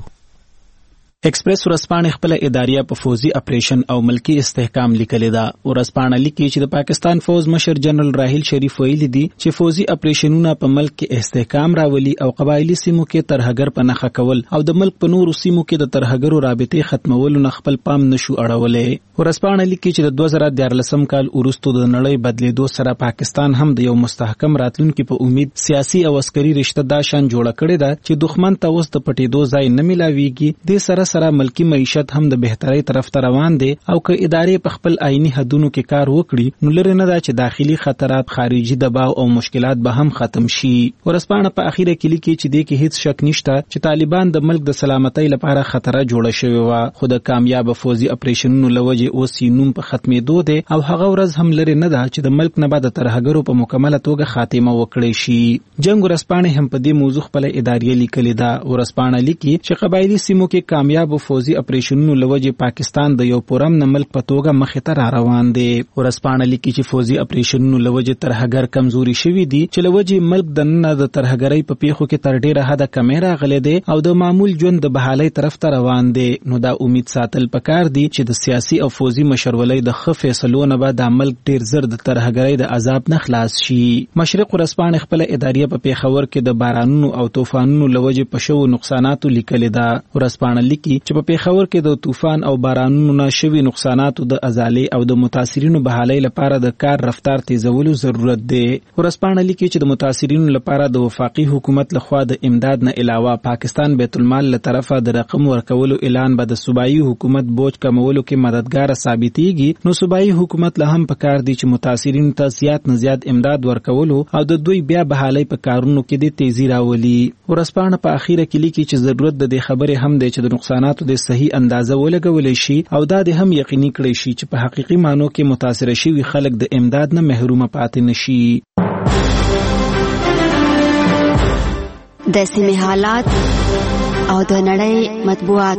ایکسپریس ورځپاڼه خپل اداریه په فوزي اپریشن او ملکی استحکام لیکلې ده. ورځپاڼه لیکي چې د پاکستان فوز مشر جنرال راحیل شریف ویلي دي چې فوزي اپریشنونه په ملک کې استحکام راولي او قبایلی سیمو کې ترهګر په نخښه کول او د ملک په نورو سیمو کې د ترهګرو رابطې ختمولو نه خپل پام نشو اړولې. ورځپاڼه لیکي چې د 2014 کال وروسته د نړۍ بدلیدو سره پاکستان هم د یو مستحکم راتلونکي په امید سیاسي او عسکري رشتہ داشان جوړه کړې ده چې دښمن ته اوس د پټېدو ځای نه ملاويږي. د سره ملکی معیشت هم د بهترۍ طرف ته روان دي او که ادارې په خپل آئینی حدونو کې کار وکړي نو لري نه ده چې داخلي خطرات، خارجي دباو او مشکلات به هم ختم شي. ورځپاڼه په اخیره کې لیکي چې د کې هیڅ شک نشته چې طالبان د ملک د سلامتۍ لپاره خطر جوړه شوی و، خو د کامیاب فوزي اپریشنونو لوجه اوس نوم په ختمېدو دي او هغه ورځ هم لري نه ده چې د ملک نه بعد ترهګرو په مکمله توګه خاتمه وکړي شي. جنگ ورځپاڼه هم په دې موضوع خپل اداریه لیکلې ده. ورځپاڼه لیکي چې قبایلی سیمو کې کامیاب فوزي اپریشنونو لوجه پاکستان د یو پرامن ملک په توګه مخې ته را روان دی. ورځپاڼه لیکي چې فوزي اپریشنونو لوجه ترهګر کمزوري شوی دي چې لوجه ملک د نن د ترهګرۍ په پیښو کې تر ډیره حد کمیره غلې دي او د معمول ژوند د بحالۍ طرف ته روان دي. نو دا امید ساتل پکار دي چې د سیاسي او فوزي مشرولۍ د ښه فیصلو نه بعد د ملک ډیر زر د ترهګرۍ د عذاب نه خلاص شي. مشرق ورځپاڼه خپل اداریه په پیښور کې د بارانونو او طوفانونو لوجه په شو نقصاناتو لیکلې ده. ورځپاڼه لیکي چې په پیښور کې د طوفان او بارانونو نه شوي نقصاناتو د ازالې او د متاثرینو بحالۍ لپاره د کار رفتار تیزولو ضرورت دی. ورځپاڼه لیکي چې د متاثرینو لپاره د وفاقي حکومت لخوا د امداد نه علاوه پاکستان بیت المال له طرفه د رقم ورکولو اعلان به د صوبایي حکومت بوج کمولو کې مددگار ثابتېږي. نو صوبایي حکومت له هم پکار دی چې متاثرینو ته زیات نه زیات امداد ورکولو او د دوی بیا بحالۍ په کارونو کې د تیزی راولي. ورځپاڼه په اخیره کې لیکي چې ضرورت د دې خبرې هم دی چې د نقصاناتو د صحیح اندازه ولګول شي او دا د هم یقیني کړی شي چې په حقيقي معنی کې متاثر شوي خلک د امداد نه محروم پاتې نشي. د سیمې حالات او د نړۍ مطبوعات.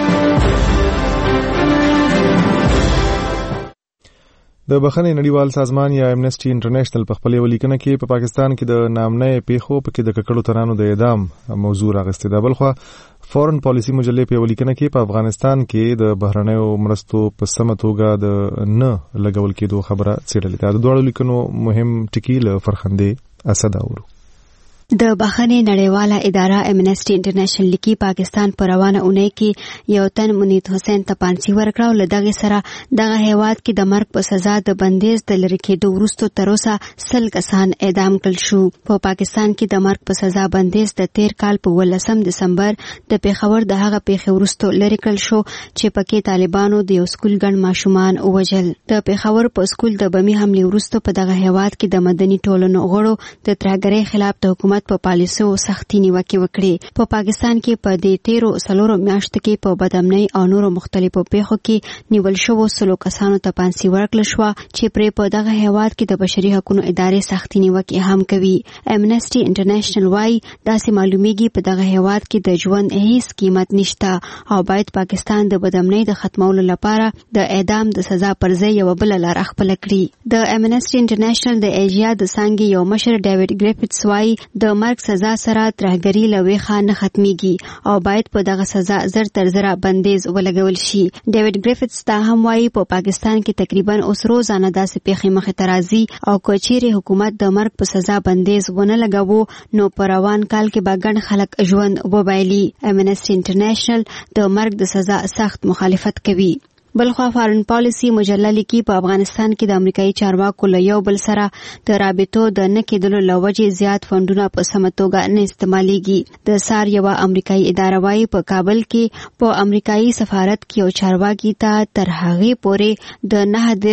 د بخښنې نړیوال سازمان یا امنیسټي انټرنیشنل په خپل ولیکنه کې په پاکستان کې د نامنه پیښو په کې د ککړو ترانو د اعدام موضوع راغستې ده. بلخو فورن پالیسی مجلې په ولیکنه کې په افغانستان کې د بهرنیو مرستو په سمه توګه د نه لګول کېدو خبره څېړلې ده. د دوه لیکنو مهم ټکي له فرخندې اسد اورو. د بخښنې نړیواله اداره امنیسټي انټرنیشنل لیکي پاکستان په روانه اونۍ کې یو تن منید حسین ته پانسي ورکړه او له دغه سره دغه هیواد کې د مرګ په سزا د بندیز د لری کېدو وروسته تر اوسه 100 کسان اعدام کړل شو. په پاکستان کې د مرګ په سزا بندیز د 13 کال په 18 دسمبر د پیښور د هغه پیښې وروسته لری کړل شو چې پکې طالبانو د یو سکول ګڼ ماشومان ووژل. د پیښور په سکول د بمي حمله وروسته په دغه هیواد کې د مدني ټولنو غړو د ترهګرۍ خلاف د حکومت په پالیسو سختي نیوکه وکړي. په پاکستان کې په دې 13 میاشتو کې په بدامنۍ او نورو مختلفو پیښو کې نیول شوو 100 کسانو ته پانسي ورکړل شو چې پرې په دغه هیواد کې د بشري حقوقو ادارې سختي نیوکه هم کوي. امنیسټي انټرنیشنل وايي داسې معلومیږي په دغه هیواد کې د ژوند هیڅ قیمت نشته او باید پاکستان د بدامنۍ د ختمولو لپاره د اعدام د سزا پر ځای یو بل لار خپل کړي. د امنیسټي انټرنیشنل د ایشیا د څانګې یو مشر ډیوډ ګریفټس وايي د مرګ سزا سره ترهګري لويخه نه ختميږي او باید په دغه سزا زر تر زره بندیز ولګول شي. ډیوډ ګریفټس دا هم وايي په پاکستان کې تقریبا اوس روزانه داسې پیښې مخې ته راځي او کوچيري حکومت د مرګ په سزا بندیز ونه لګاوو نو په روان کال کې به ګڼ خلک ژوند وبایلي. امنیسټي انټرنیشنل د مرګ د سزا سخت مخالفت کوي. بلخوا فارن پالیسی مجله لیکي په افغانستان کې د امریکایي چارواکو له یو بل سره د رابطو د نه کېدلو لوجې زیات فندونه په سمه توګه نه استعمالېږي. د سار یو امریکایي اداره وايي په کابل کې په امریکایي سفارت کې یو چارواکي ته تر هغې پورې د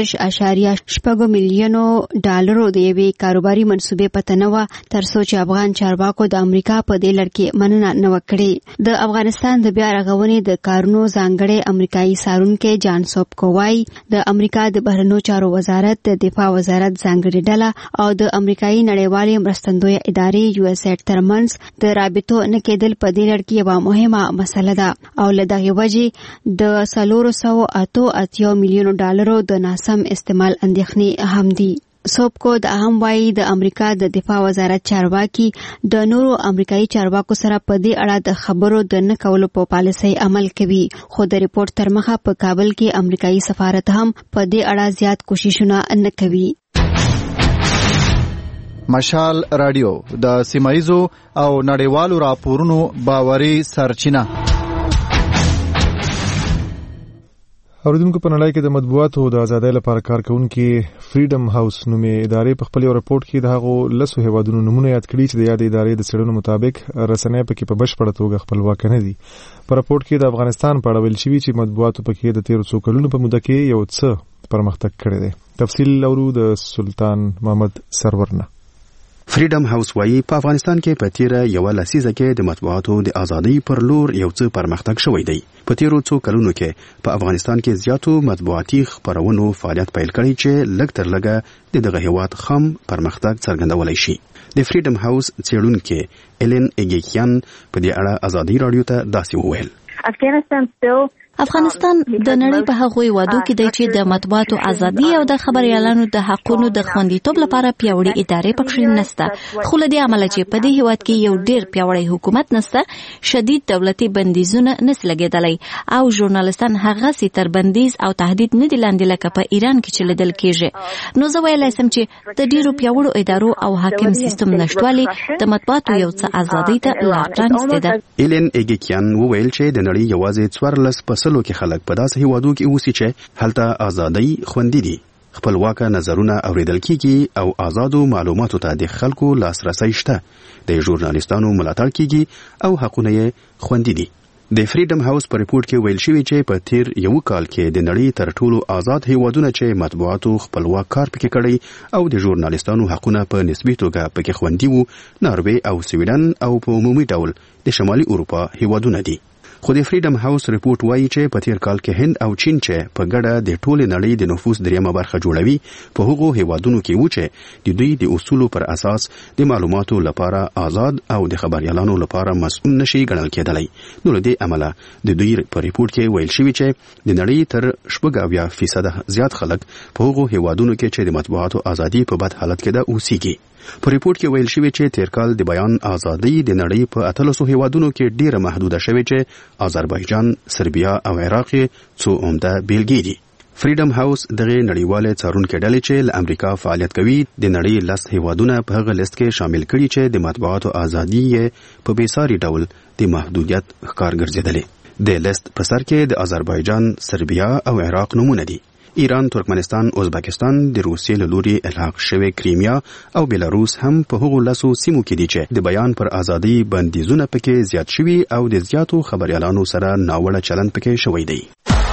9.8 میلیونو ډالرو د یوې کاروباري منصوبې پته نه وه تر څو چې افغان چارواکو د امریکا په دې لړ کې مننه نه وکړي. د افغانستان د بیا رغونې د کارونو ځانګړی امریکایي څارونکی جان سوبکوای د امریکا د بهرنیو چارو وزارت د دفاع وزارت ځانګړې ډله او د امریکایي نړیوالې مرستندویه ادارې USAID ترمنځ د رابطو نه کېدل په دې لړ کې یوه مهمه مسله ده او له دغې وجې د 488 میلیونو ډالرو د ناسم استعمال اندېښنې هم دي. سوبکو د هم وايي د امریکا د دفاع وزارت چارواکي د نورو امریکایي چارواکو سره په دې اړه د خبرو د نه کولو په پالیسۍ عمل کوي خو د ریپورت تر مخه په کابل کې امریکایي سفارت هم په دې اړه زیات کوششونه نه کوي. مشال رادیو د سیمایزو او نړیوالو راپورونو باوري سرچینه. اوریدونکو په نړۍ کې د مطبوعاتو د ازادۍ لپاره کار کوونکي فریډم هاوس نومې ادارې په خپل یو رپورټ کې د هغو 10 هیوادونو نمونه یاد کړي چې د یاد ادارې د څېړنو مطابق رسنۍ پکې په بشپړه توګه خپلواک نه دي. په رپورټ کې د افغانستان په اړه ویل شوي چې مطبوعاتو پکې د 13 کلونو په موده کې یو څه پرمختګ کړی دی. تفصیل اورو د سلطان محمد سرورنه. فریډم هاوس وايي په افغانستان کې په تیره یو لسیزه کې د مطبوعاتو د ازادۍ پر لور یو څه پرمختګ شوی دی. په تیرو څو کلونو کې په افغانستان کې زیاتو مطبوعاتي خپرونو فعالیت پیل کړی چې لږ تر لږه دغه هیواد خام پرمختګ څرګندولای شي. د فریډم هاوس څېړونکي ایلن ایګیکیان په دې اړه ازادۍ رادیو ته داسې وویل: افغانستان د نړۍ په هغو هیوادو کې دی چې د مطبوعاتو ازادي او د خبريالانو د حقوقو د خوندیتوب لپاره پیاوړې ادارې پکې نشته. خو له دې عمله چې په دې هیواد کې یو ډېر پیاوړی حکومت نشته، شدید دولتي بندیزونه نس لګیدلای او ژورنالستان هغه سي تر بندیز او تهدید نه دي لاندې لکه په ایران کې چې لیدل کېږي. نو زه ویلای سم چې د ډېرو پیاوړو ادارو او حاکم سیستم نشټوالي د مطبوعاتو یو څه ازادي ته لار پرانیستې ده. ایلن ایګیکیان وویل چې د نړۍ یوازې 14% کې خلک په داسې هیوادو کې اوسي چې هلته ازادۍ خوندي دي، خپلواک نظرونه اوریدل کیږي او آزادو معلوماتو ته د خلکو لاسرسي شته، د ژورنالستانو ملاتړ کیږي او حقونه یې خوندي دي. د فریډم هاوس په ریپورت کې ویل شوی چې په تیر یو کال کې د نړۍ تر ټولو آزاد هیوادونه چې مطبوعاتو خپلواک کار پکې کړی او د ژورنالستانو حقونه په نسبي توګه پکې خوندي وو، ناروې او سویډن او په عمومي ډول د شمالي اروپا هیوادونه دي. خو د فریډم هاوس ریپورت وایي چې په تیر کال کې هند او چین چې په ګډه د ټولې نړۍ د نفوس دریمه برخه جوړوي په هغو هیوادونو کې و چې د دوی د اصولو پر اساس د معلوماتو لپاره آزاد او د خبريالانو لپاره مسؤل نشي ګڼل کېدلی. نو له دې عمله د دوی په ریپورت کې ویل شوی چې د نړۍ تر 80% زیات خلک په هغو هیوادونو کې چې د مطبوعاتو ازادي په بد حالت کې ده اوسېږي. په ریپورت کې ویل شوی چې تیر کال د بیان ازادي د نړۍ په 1300 هیوادونو کې ډیره محدوده شوې چې آذربایجان، سربیا او عراق څو عمده بیلګې دي. فریډم هاوس دغه نړیواله څارونکو ډلې چې له امریکا فعالیت کوي د نړۍ لس هیوادونه په هغه لیست کې شامل کړي چې د مطبوعاتو ازادي په بیساري ډول د محدودیت ښکار ګرځیدلې. د لیست په سر کې د آذربایجان، سربیا او عراق نمونه دي. ایران، ترکمنستان، ازبکستان، د روسیې له لوري الحاق شوی کریمیا او بیلاروس هم په هغو لسو سیمو کې دي چې د بیان پر ازادي بندیزونه پکې زیات شوي او د زیاتو خبريالانو سره ناوړه چلند پکې شوی دی.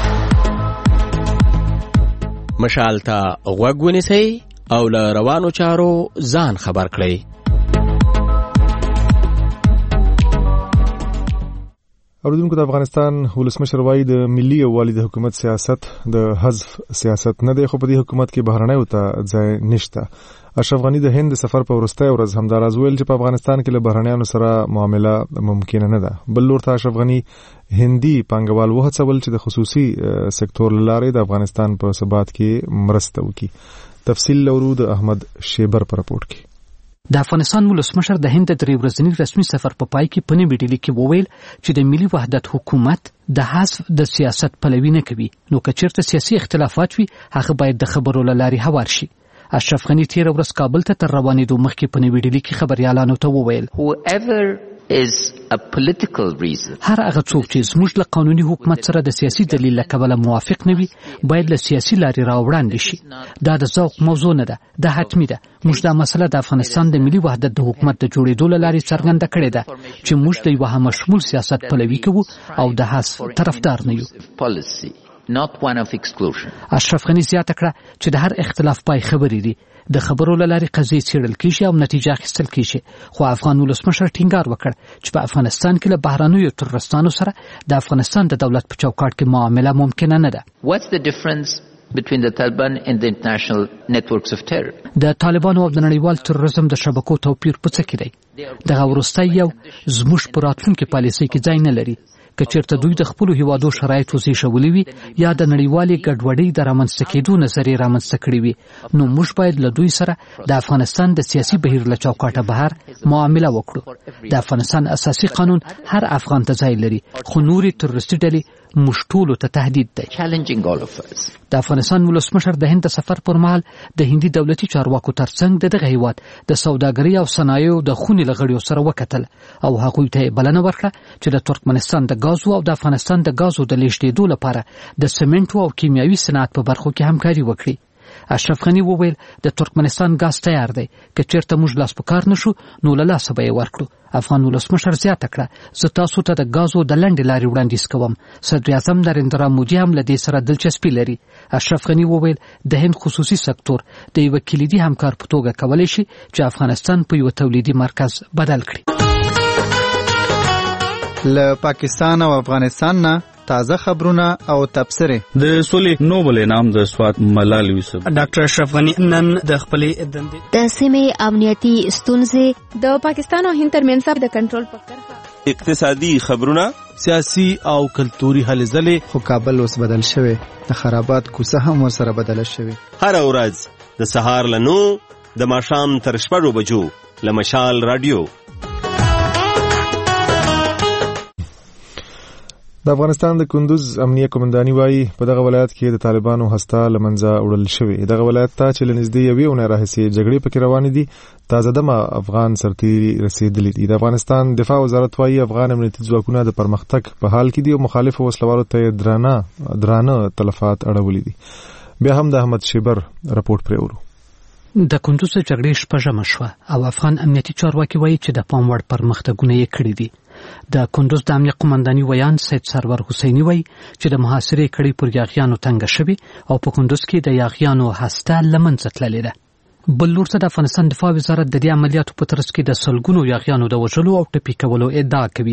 مشال ته غوږ ونیسئ او له روانو چارو ځان خبر کړئ. اوریدونکو د افغانستان ولسمشر وایي د ملي یووالي د حکومت سیاست د حذف سیاست نه دی، خو په دې حکومت کې بهرنیو ته ځای نشته. اشرف غني د هند سفر په وروستۍ ورځ همداراز ویل چې په افغانستان کې له بهرنیانو سره معامله ممکن نه ده. بل لور ته اشرف غني هندي پانګوال وهڅول چې د خصوصي سکتور لارې د افغانستان په ثبات کې مرسته وکړي. تفصیل لورو د احمد شیبر په راپورټ کې. د افغانستان ولسمشر د هند د 3 ورځني رسمي سفر په پای کې په نوې ډیلي کې وویل چې د ملي وحدت حکومت د حذف د سیاست پلوي نه کوي، نو که چیرته سیاسي اختلافات وي هغه باید د خبرو له لارې هوار شي. اشرف غني تیر ورځ کابل ته تر روانېدو مخکې په نوې ډیلي کې خبريالانو ته وویل هر هغه څوک چې زموږ له قانوني حکومت سره د سیاسي دلیل له کبله موافق نه وي باید له سیاسي لارې راوړاندې شي. دا د ذوق موضوع نه ده، دا حتمي ده. موږ دا مسله د افغانستان د ملي وحدت د حکومت د جوړېدو له لارې څرګنده کړې ده چې موږ د یوه همشمول سیاست پلوي کوو او د حذف طرفدار نه یو. اشرف غني زیاته کړه چې د هر اختلاف پای خبرې دي، د خبرو له لارې قضیې څېړل کېږي او نتیجه اخیستل کېږي. خو افغان ولسمشر ټینګار وکړ چې په افغانستان کې له بهرنیو ترورستانو سره د افغانستان د دولت په چوکاټ کې معامله ممکنه نه ده. between the Taliban and the international networks of terror. د طالبانو او د نړیوال تروریزم د شبکو توپیر په څه کې دی؟ دغه وروستی یو زموږ په راتلونکي پالیسۍ کې ځای نه لري. که چېرته دوی د خپلو هیوادو شرایط وزېږولي وي یا د نړیوالې ګډوډۍ د رامنځته کېدو نظریې رامنځته کړې وي، نو موږ باید له دوی سره د افغانستان د سیاسي بهیر له چوکاټه بهر معامله وکړو. د افغانستان اساسي قانون هر افغان ته ځای لري، خو نورې تروریستي ډلې موږ ټولو ته تهدید دی. د افغانستان ولسمشر د هند سفر پر مهال د هندي دولتي چارواکو ترڅنګ دغه هیواد د سوداګرۍ او صنایعو د خونې له غړیو سره وکتل او هغوی ته بلنه ورکړه چې د ترکمنستان د غازو او د افغانستان د غازو د لیږدېدو لپاره د سمنټو او کیمیاوي صنعت په برخو کې همکاري وکړي. اشرف غني وویل د ترکمنستان غاز تیار دی، که چېرته موږ لاس په کار نشو نو له لاسه به یې ورکړو. افغان ولسمشر زیاته کړه زه تاسو ته د غازو د لنډې لارې وړاندیز کوم. صدر اعظم نریندرا مودي هم له دې سره دلچسپي لري. اشرف غني وویل د هند خصوصي سکتور د یوه کلیدي همکار په توګه کولی شي چې افغانستان په یوه تولیدي مرکز بدل کړي. له پاکستان او افغانستان نه تازه خبرونه او تبصره. د سولې نوبل انعام د سوات ملال یوسف ډاکټر اشرف غني نن د خپلې دندې د سیمې امنیتي ستونزې د پاکستان او هند ترمنځ د کنټرول په کرښه اقتصادي خبرونه سیاسي او کلتوري هلې ځلې. خو کابل اوس بدل شوی، د خرابات کوڅه هم ورسره بدله شوی. هر ورځ د سهار له 9 د ماښام تر 6 بجو له مشال رادیو. د افغانستان د کندوز امنیه قومنداني وایي په دغه ولایت کې د طالبانو هسته لمنځه وړل شوې. دغه ولایت ته چې له نږدې یوې اونۍ راهیسې جګړې پکې روانې دي، تازه دمه افغان سرتیري رسېدلي دي. د افغانستان دفاع وزارت وایي افغان امنیتي ځواکونه د پرمختګ په حال کې دي او مخالفو وسلوالو ته درانه تلفات اړولي دي. بیا هم د احمد شیبر راپورټ پرې ورو. د کندوز جګړې شپږمه شوه او افغان امنیتي چارواکي وایي چې د پام وړ پرمختګونه یې کړي دي. د کندوز د امنیه قومنداني ویان سید سرور حسیني وایي چې د محاصرې کړۍ پر یاغیانو تنګه شوې او په کندوز کې د یاغیانو هسته له منځه تللې ده. بل لور ته د افغانستان دفاع وزارت د دې عملیاتو په ترڅ کې د سلګونو یاغیانو د وژلو او ټپي کولو ادعا کوي.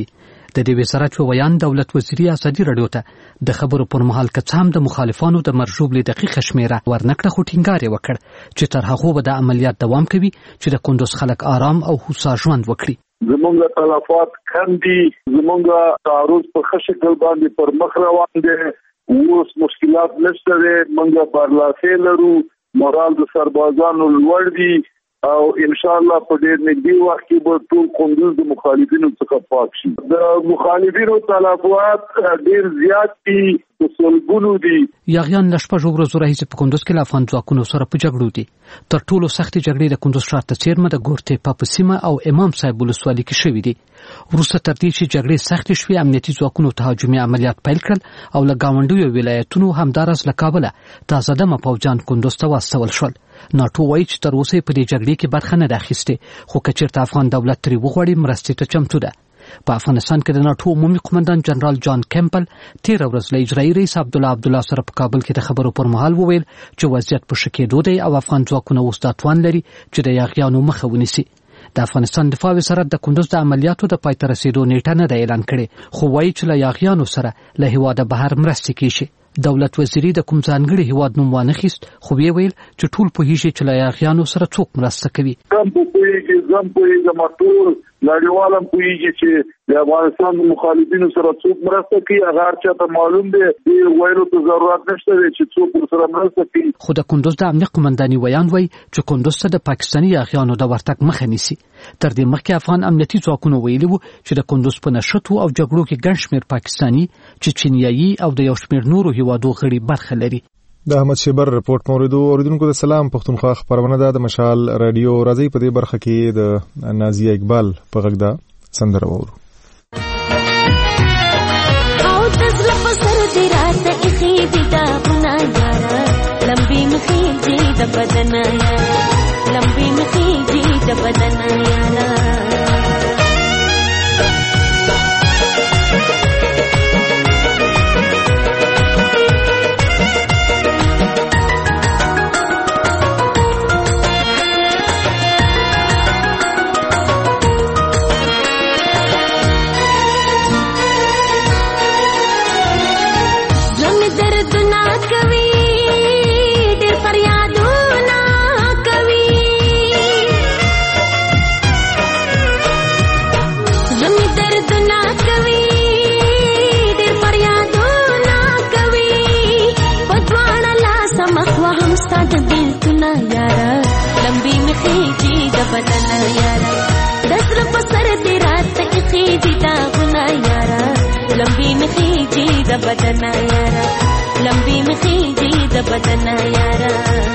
د دې وزارت ویان دولت وزیري ازادي رادیو ته د خبرو پر مهال کڅام د مخالفانو د مرجوب له دقیقه شمیره ورنکړه خو ټینګار وکړ چې تر هغه به د عملیات دوام کوي چې د کندوز خلک آرام او هوسا ژوند وکړي. زمونږ تلفات کم دي، زمونږ تعرض په ښه شکل باندې پر مخ روان دي، اوس مشکلات نشته دي، موږ برلاسي لرو، مورال د سربازانو لوړ دي او ان شاء الله په ډېر نږدې وخت کې به ټول کندوز د مخالفینو څخه پاک شي. د مخالفینو تلفات ډېر زیات دي، په سلګونو دي. یاغیان له شپږ ورځو راهیسې په کندوز کې له افغان ځواکونو سره په جګړو دي. تر ټولو سختې جګړې د کندوز ښار ته څیرمه د ګورتې په سیمه او امام صاحب ولسوالۍ کې شوې دي. وروسته تر دې چې جګړې سختې شوې، امنیتي ځواکونو تهاجمي عملیات پیل کړل او له ګاونډیو ولایتونو همداراز له کابله تازه دمه پوځیان کندوز ته واستول شول. ناټو وایي چې تر اوسه په دې جګړې کې برخه نه ده اخیستې، خو که چېرته افغان دولت ترې وغواړي مرستې ته چمتو ده. په افغانستان کې د ناټو عمومي قومندان جنرال جان کیمپل 13 ورځ له اجرایي رئیس عبدالله سره په کابل کې د خبرو پر مهال وویل چې وضعیت په ښه کېدو دی او افغان ځواکونه اوس دا توان لري چې د یاغیانو مخه ونیسي. د افغانستان دفاع وزارت د کندوز د عملیاتو د پای ته رسیدو نیټه نه ده اعلان کړې، خو وایي چې له یاغیانو سره له هیواده بهر مرستې کیږي. دولت وزیري د کوم ځانګړي هیواد نوم وانخیست، خو ویل چې ټول پوهیږي چې له یاغیانو سره څوک مرسته کوي. کم پوهیږي ټول نړیوال هم پوهیږي چې د افغانستان د مخالفینو سره څوک مرسته کوي، هغه هر چاته معلوم دی، ویلو ته ضرورت نشته چې څوک ورسره مرسته کوي. خو د کندوز د امنیت قومنداني ویان وایي چې کندوز ته د پاکستاني یاغیانو د ورتګ مخه نیسي. تر دې مخکې افغان امنیتي ځواکونو ویلي وو چې د کندوز په نشټو او جګړو کې ګڼ شمېر پاکستاني، چچنیایي او د یو شمېر نورو هیوادو غړي برخه لري. د احمد شیبر رپورت اوریدونکو د سلام پښتونخوا خبرونه ده د مشال رادیو راځي په دې برخه کې د نازیه اقبال په غږ ده سندره وورو. او تزل پسر دی رات اخی دی دا غنا یارا لمبی مخی جی د بدن یارا لمبی مخی جی د بدن یارا بدن یارا دسر پسر دی رات اخی دی داغنا یارا لمبی مخی جی د بدن یارا لمبی مخی جی د بدن یارا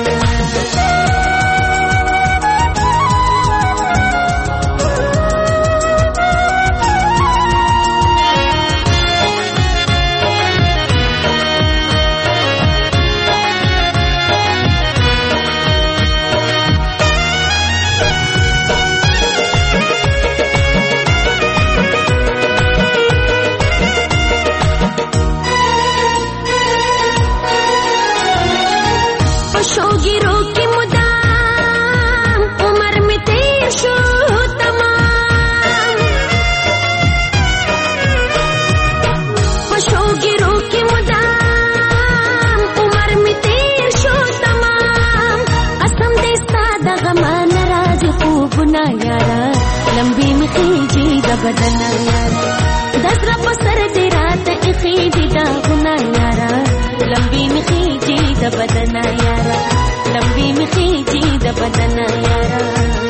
بدن یارا دسر پسر دی رات اخی دی داغنا یارا لمبی مخی جی د بدن یارا لمبی مخی جی د بدن یارا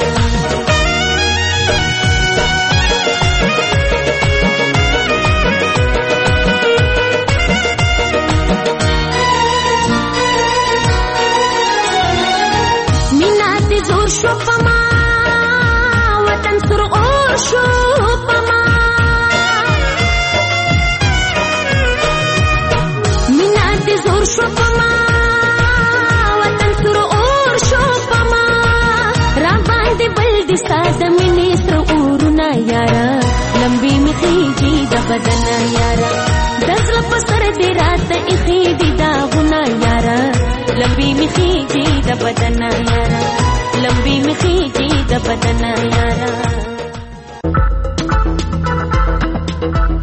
مینا دی زور شو پما وطن سر اور شو ساده منی سر اورنا یارا لمبی مخی جی د بدن یارا دزل پسر دی رات اخی دی داغنا یارا لمبی مخی جی د بدن یارا لمبی مخی جی د بدن یارا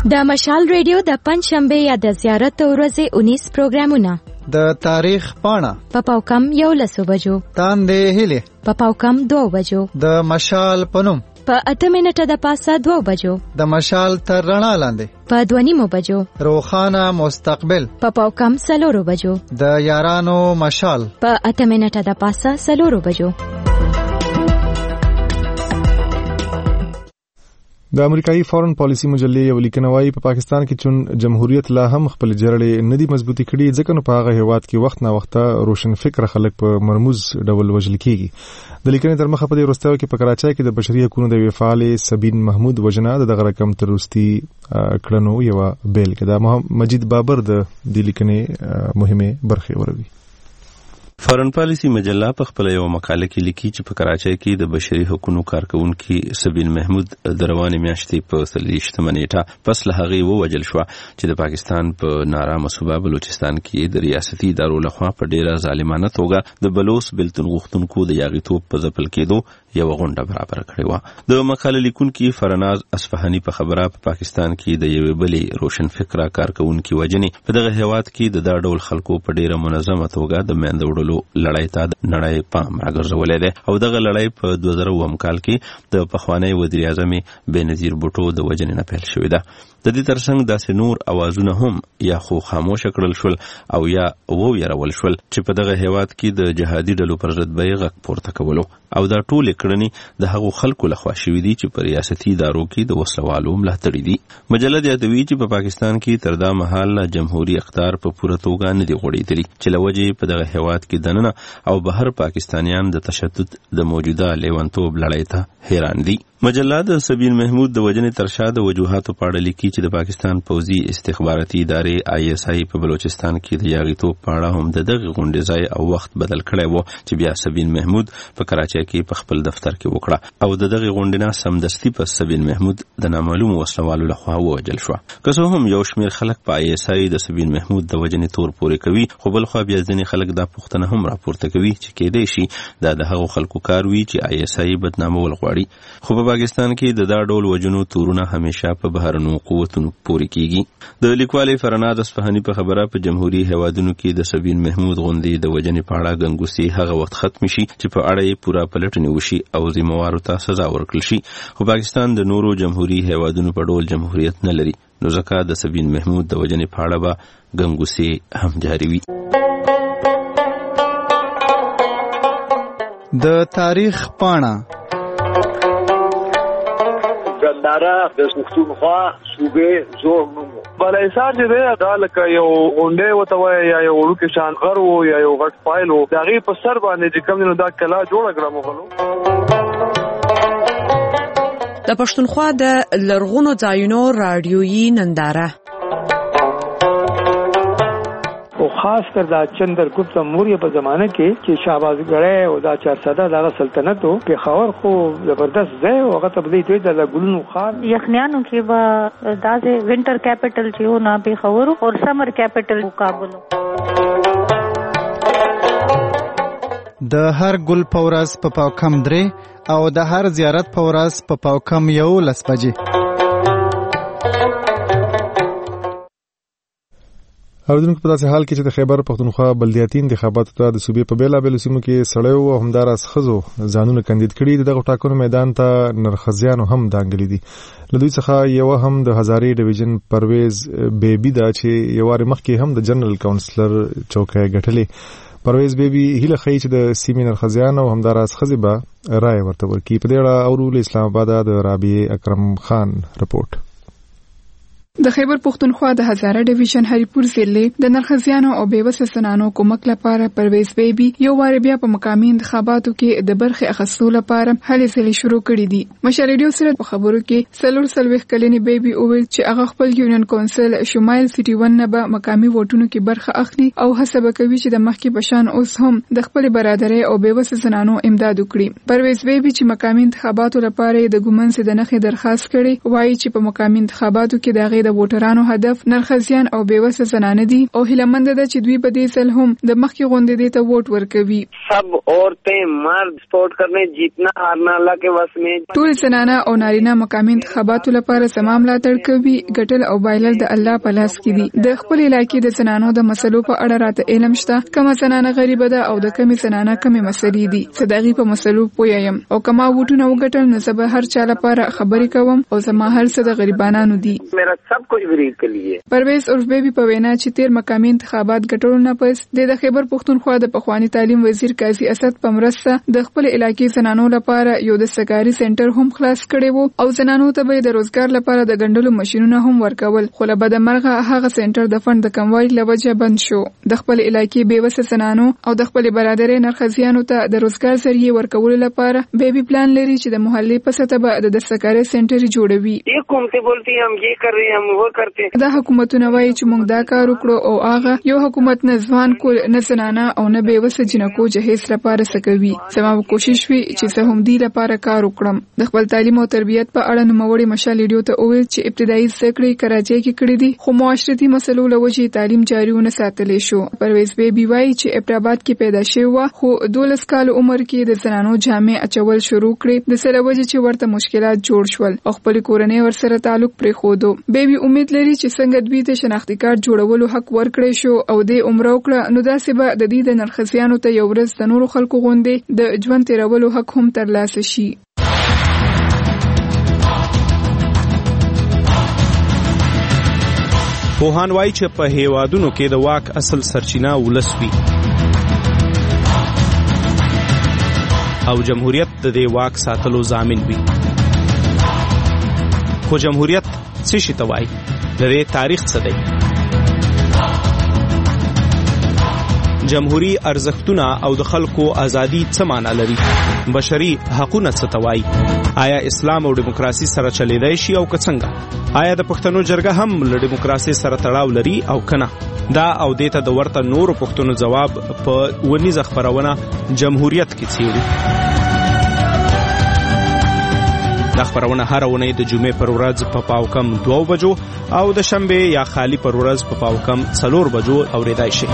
د مشال ریډیو د پنځشنبه یا د زیارت ورځې 19 پروګرامونه د تاریخ پاڼه په پاوکم 11 بجو تاندې هلي په پاوکم 2 بجو د مشال پنوم په 8 منټه د پاسه 2 بجو د مشال تر رڼا لاندې په 2:30 بجو روخانه مستقبل په پاوکم 4 بجو د یارانو مشال په 8 منټه د پاسه 4 بجو. د امریکایي فورن پالیسی مجلې یو لیکنه وايي په پاکستان کې چون جمهوریت لا هم خپل جرړې ندي مضبوطی کړي ځکه نو په هغه هیواد کې وخت نه وخت روشن فکر خلک په مرموز ډول وژل کیږي. د لیکنې تر مخه په دې وروستیو کې په کراچۍ کې د بشري حقوقو د وفعال سبین محمود وجنا د دغه رقم تروستی کړنو یو بیل کې د مجید بابر د لیکنې مهمه برخه وروي. فورن پالیسی مجله په خپل یو مقاله کې لیکي چې په کراچۍ کې د بشري حقوقو کارکونکو سبین محمود د روانې میاشتې په 30 نیټه پس له هغه ووجل شو چې د پاکستان په نارامه صوبه بلوچستان کې د ریاستي ادارو لخوا په ډیره ظالمانه توګه د بلوچ بلتون غوښتونکو د یاغیتوب په ځپل کېدو یو غونډه برابر کړې و. د مقاله لیکونکو فرناز اصفهانی په خبره په پاکستان کې د یو بلې روشن فکره کارکونکو وجنې په دغه هیواد کې د ډول خلکو په ډیره منظمه توګه د میندوړو لړۍ ته نړۍ پام راګرځولې ده او دغه لړۍ په 2009 کال کې د پخوانی وزیر اعظم بېنظیر بوټو د وجنې نه پیل شوې ده. د دې ترڅنګ داسې نور اوازونه هم یا خو خاموش کړل شول او یا ویرول شول چې په دغه هیواد کې د جهادي ډلو پر ضد بیغ پورته کولو او دا ټول کړنې د هغو خلکو لخوا شوې دي چې په ریاستي ادارو کې د وسلوالو ملاتړي دي. مجله یادوي چې په پاکستان کې تر دا مهال جمهوریت اقتدار په پوره توګه نه دی غوړېدلی چې لوجې په دغه هیواد کې دننه او بهر پاکستانیان د تشدد د موجوده لیونتوب لړۍ ته حیران دي. مجله د سبین محمود د وجنې تر شا د وجوهاتو په اړه لیکي چې د پاکستان پوځي استخباراتي ادارې ISI په بلوچستان کې د یاغیتوب په اړه هم د دغه غونډې ځای او وخت بدل کړی و چې بیا سبین محمود په کراچۍ کې په خپل دفتر کې وکړه او د دغه غونډې نه سمدستي په سبین محمود د نامعلومو وسلوالو لخوا ووجل شو. که څه هم یو شمېر خلک په ISI د سبین محمود د وجنې تور پورې کوي خو بل خو بیا ځینې خلک دا پوښتنه هم راپورته کوي چې کېدای شي دا د هغو خلکو کار وي چې ISI بدنامول غواړي. خو په پاکستان کې د دا ډول وجنو تورونه همیشه په بهرنو قوتونو پورې کیږي. د لیکوالې فرناز اصفهانی په خبره په جمهوریت هیوادونو کې د سبین محمود غونډې د وجنې په اړه ګنګوسې هغه وخت ختم شي چې په اړه یې پوره پلټنې وشي او ذمہوارو ته سزا ورکړل شي. خو پاکستان د نورو جمهوریت هیوادونو په ډول جمهوریت نه لري نو ځکه د سبین محمود د وجنې په اړه به ګنګوسې هم جاري وي. د تاریخ پاڼه دارا د پښتونخوا صوبې زور نومو بلایسار چې دی دا لکه یو غونډې وته وای یا یو ورکه شان غر وو یا یو غټ فایل وو دا غي په سر باندې چې کوم نو دا کلا جوړ کړم غلو. د پښتونخوا د لرغونو ځایونو رادیويي ننداره او خاص کر دا چندرګپت موریه په زمانه کې چې شاهبازګړی او دا چارسده دغه سلطنت او پېښور خو زبردست ځای او هغه ته بدی دوی د ګلونو خار یخنیانو کې به داسې وینټر کیپټل چې و نه پېښور او سمر کیپټل کابل. د هر ګل پورس په پاوکم 3 او د هر زیارت پورس په پاوکم 11 بجې. اوردونکو په داسې حال کې چې د خیبر پښتونخوا بلدیاتي انتخاباتو ته د صوبې په بیلابېلو سیمو کې سړیو او همداراز ښځو ځانونه کاندید کړي دغه ټاکنو میدان ته نرخزیانو هم دانګلي دي. له دوی څخه یو هم د هزارې ډیویژن پرویز بیبي دا چې یو وار مخکې هم د جنرال کاونسلر چوکۍ ګټلې. پرویز بیبي هیله ښیي چې د سیمې نرخزیان او همداراز ښځې به رایه ورته ورکړي. په دې اړه اورو له اسلام آباده د رابعه اکرم خان رپورټ. د خیبر پښتونخوا د هزاره ډیویژن هریپور ضلع د نرخزیانو او بیوسه سنانو کومک لپاره پرویز بیبي یو وار بیا په مقامی انتخاباتو کې د برخې اخیستو لپاره هلې ځلې شروع کړې دي. مشر ریډیو سره په خبرو کې سلوي کلنې بیبي وویل چې هغه خپل یونین کونسل شمال سټي 1 نه به مقامی ووټونو کې برخه اخلي او هڅه وکوي چې د مخکې بشان اوس هم د خپل برادرۍ او بیوسه سنانو امداد وکړي. پرویز بیبي چې مقامی انتخاباتو لپاره د ګومن سي د نخې درخواست کړي وایي چې په مقامی انتخاباتو کې د هغه د ووټرانو هدف نرخزیان او بیوسه زنانه دي او هیلمند ده چې دوی په دې ځل هم د مخکې غونډې دې ته ووټ ورکوي. سب عورتیں مرد سپورٹ کرنے جیتنا ہارنا اللہ کے وس میں. ټول زنانه او نارینه مقامی انتخاباتو لپاره سم ملاتړ کوي. ګټل او بایلل د الله په لاس کې دي. د خپل علاقې د زنانو د مسلو په اړه راته علم شته. کومه زنانه غریبه ده او د کومې زنانه کومې مسلې دي. صداقي په مسلو پوهیم او کما وټونه وګټل نو زه به هر چا لپاره خبرې کوم او زما هر څه د غریبانو دي. میرا سب کچھ غریب کے لیے. پرویز اوربی په وینا چې تیر مقامی انتخابات ګټلو نه پس د خیبر پختونخوا د پخوانی تعلیم وزیر قاضي اسد په مرسته د خپل علاقې زنانو لپاره یو د سکاري سنټر هم خلاص کړي وو او زنانو ته به د روزګار لپاره د ګندلو ماشينونه هم ورکول. خو له بده مرغه هغه سنټر د فند د کموالي لوجه بند شو. د خپل علاقې بیوسه زنانو او د خپل برادرۍ نرخزیانو ته د روزګار ذریعہ ورکول لپاره بیبي پلان لري چې د محلي په سطح به د سکاري سنټر جوړوي. حکومت بولتي هم یہ کر رہے هم وہ کرتے. دا حکومتونه وایي چې موږ دا کار وکړو او هغه یو حکومت نه ځوان کول نه زنانه او نه بیوسه جنکو جهیز لپاره سکوي. سما کوشش وی چې زه هم دې لپاره کار وکړم. د خپل تعلیم او تربیت په اړه نوموړي مشال ریډیو ته وویل چې ابتدایي زده کړې کراچۍ کې کړې دي خو معاشرتي مسلو له وجې تعلیم جاري ونه ساتلی شو. پرویز بیبي وایي چې ابراهاد کې پیدا شوی و خو 12 کال عمر کې د زنانو جامې اچول شروع کړې د سره وجې چې ورته مشکلات جوړ شول او خپل کورنۍ ورسره تعلق پرې خودو. بیبي امید لري چې څنګه دوی ته شناختی کارت جوړولو حق ورکړي شو او د عمره وکړه نو داسې به د دې د نرخزیانو ته یو ورځ د نورو خلکو غوندې د ژوند تیرولو حق هم ترلاسه شي. پوهان وایي چې په هیوادونو کې د واک اصل سرچینه ولس وي او جمهوریت د دې واک ساتلو ضامن وي. خو جمهوریت څه شي ته وایي؟ د دې تاریخ څه دی؟ جمهوری ارزښتونه او د خلکو ازادي څه معنا لري؟ بشري حقوقونه څه ته وایي؟ آیا اسلام او دیموکراسي سره چلیدای شي او که څنګه؟ آیا د پښتنو جرګه هم له دیموکراسي سره تړاو لري او کنه؟ دا او دیته د ورته نورو پښتنو جواب په ونیزه خبرونه جمهوریت کې څیړي. دا خبرونه هر ونې د جمعې پر ورځ په پاوکم 2 بجو او د شنبه یا خالی پر ورځ په پاوکم 4 بجو اوریدای شي.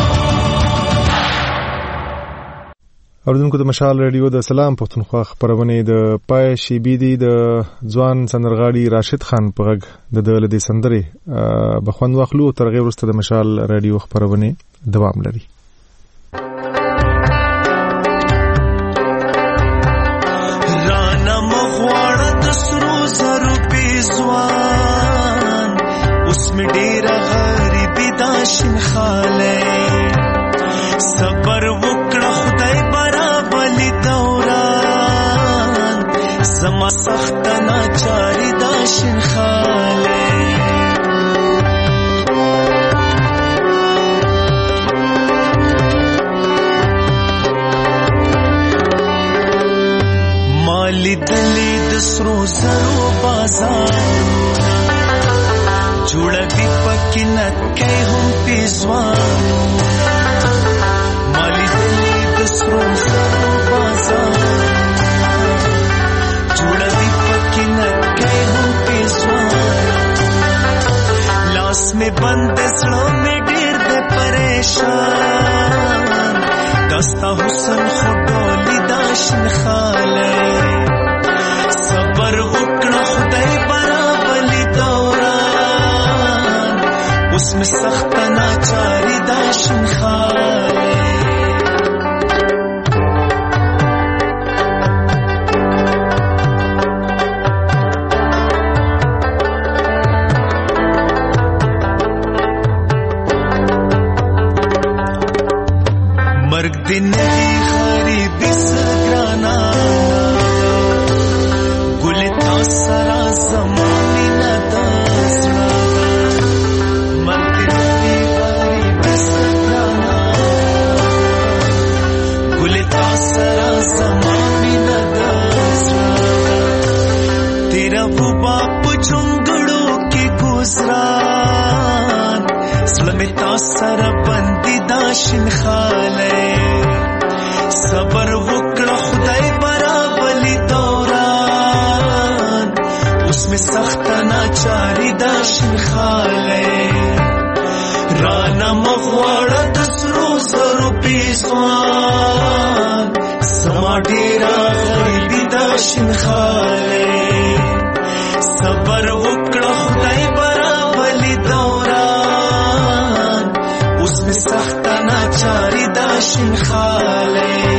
اوریدونکو د مشال ریډیو د سلام پښتونخوا خبرونه د پای شیبی دی د ځوان سندرغاړي راشد خان په غږ د دلدي سندري بخوند واخلو تر غیر ورسته د مشال ریډیو خبرونه دوام لري. رانا مغواړه د سرو زرو پیزوان اوس می ډیر غریبی داشن خاله صبر وکړه خدای زما سخت ناچاری داشن خاله مالی دلی دسرو زرو بازار جوڑا بی پکی نکی هم پیزوانو مالی دلی دسرو زرو بازار لاس میں بند سڑو میں ډیر د پریشان دستا حسن خډولی داشن خاله صبر وکړه خدای برابلی دوران اوس میں سخت ناچاری داشن خاله दिन की गरीबी सगराना गुलता सारा ज़मानी न दासना मर्द की गरीबी सगराना गुलता सारा ज़मानी न दासना तेरा वो बाप झुंगड़ों की गुजरान सलमिता सारा बंदी दाशिन खाले صبر وکړه خدای برابلی دوران اوس उसमें सख्त नाचारी दाशिन खाले राना मगवाड़ा दसरो सरो पेसवान समा डेरा गरीबी दाशिन खाले सबर वकड़ा खुदाई बराबली दौरान उसमें सख्त नाचारी दाशिन खाले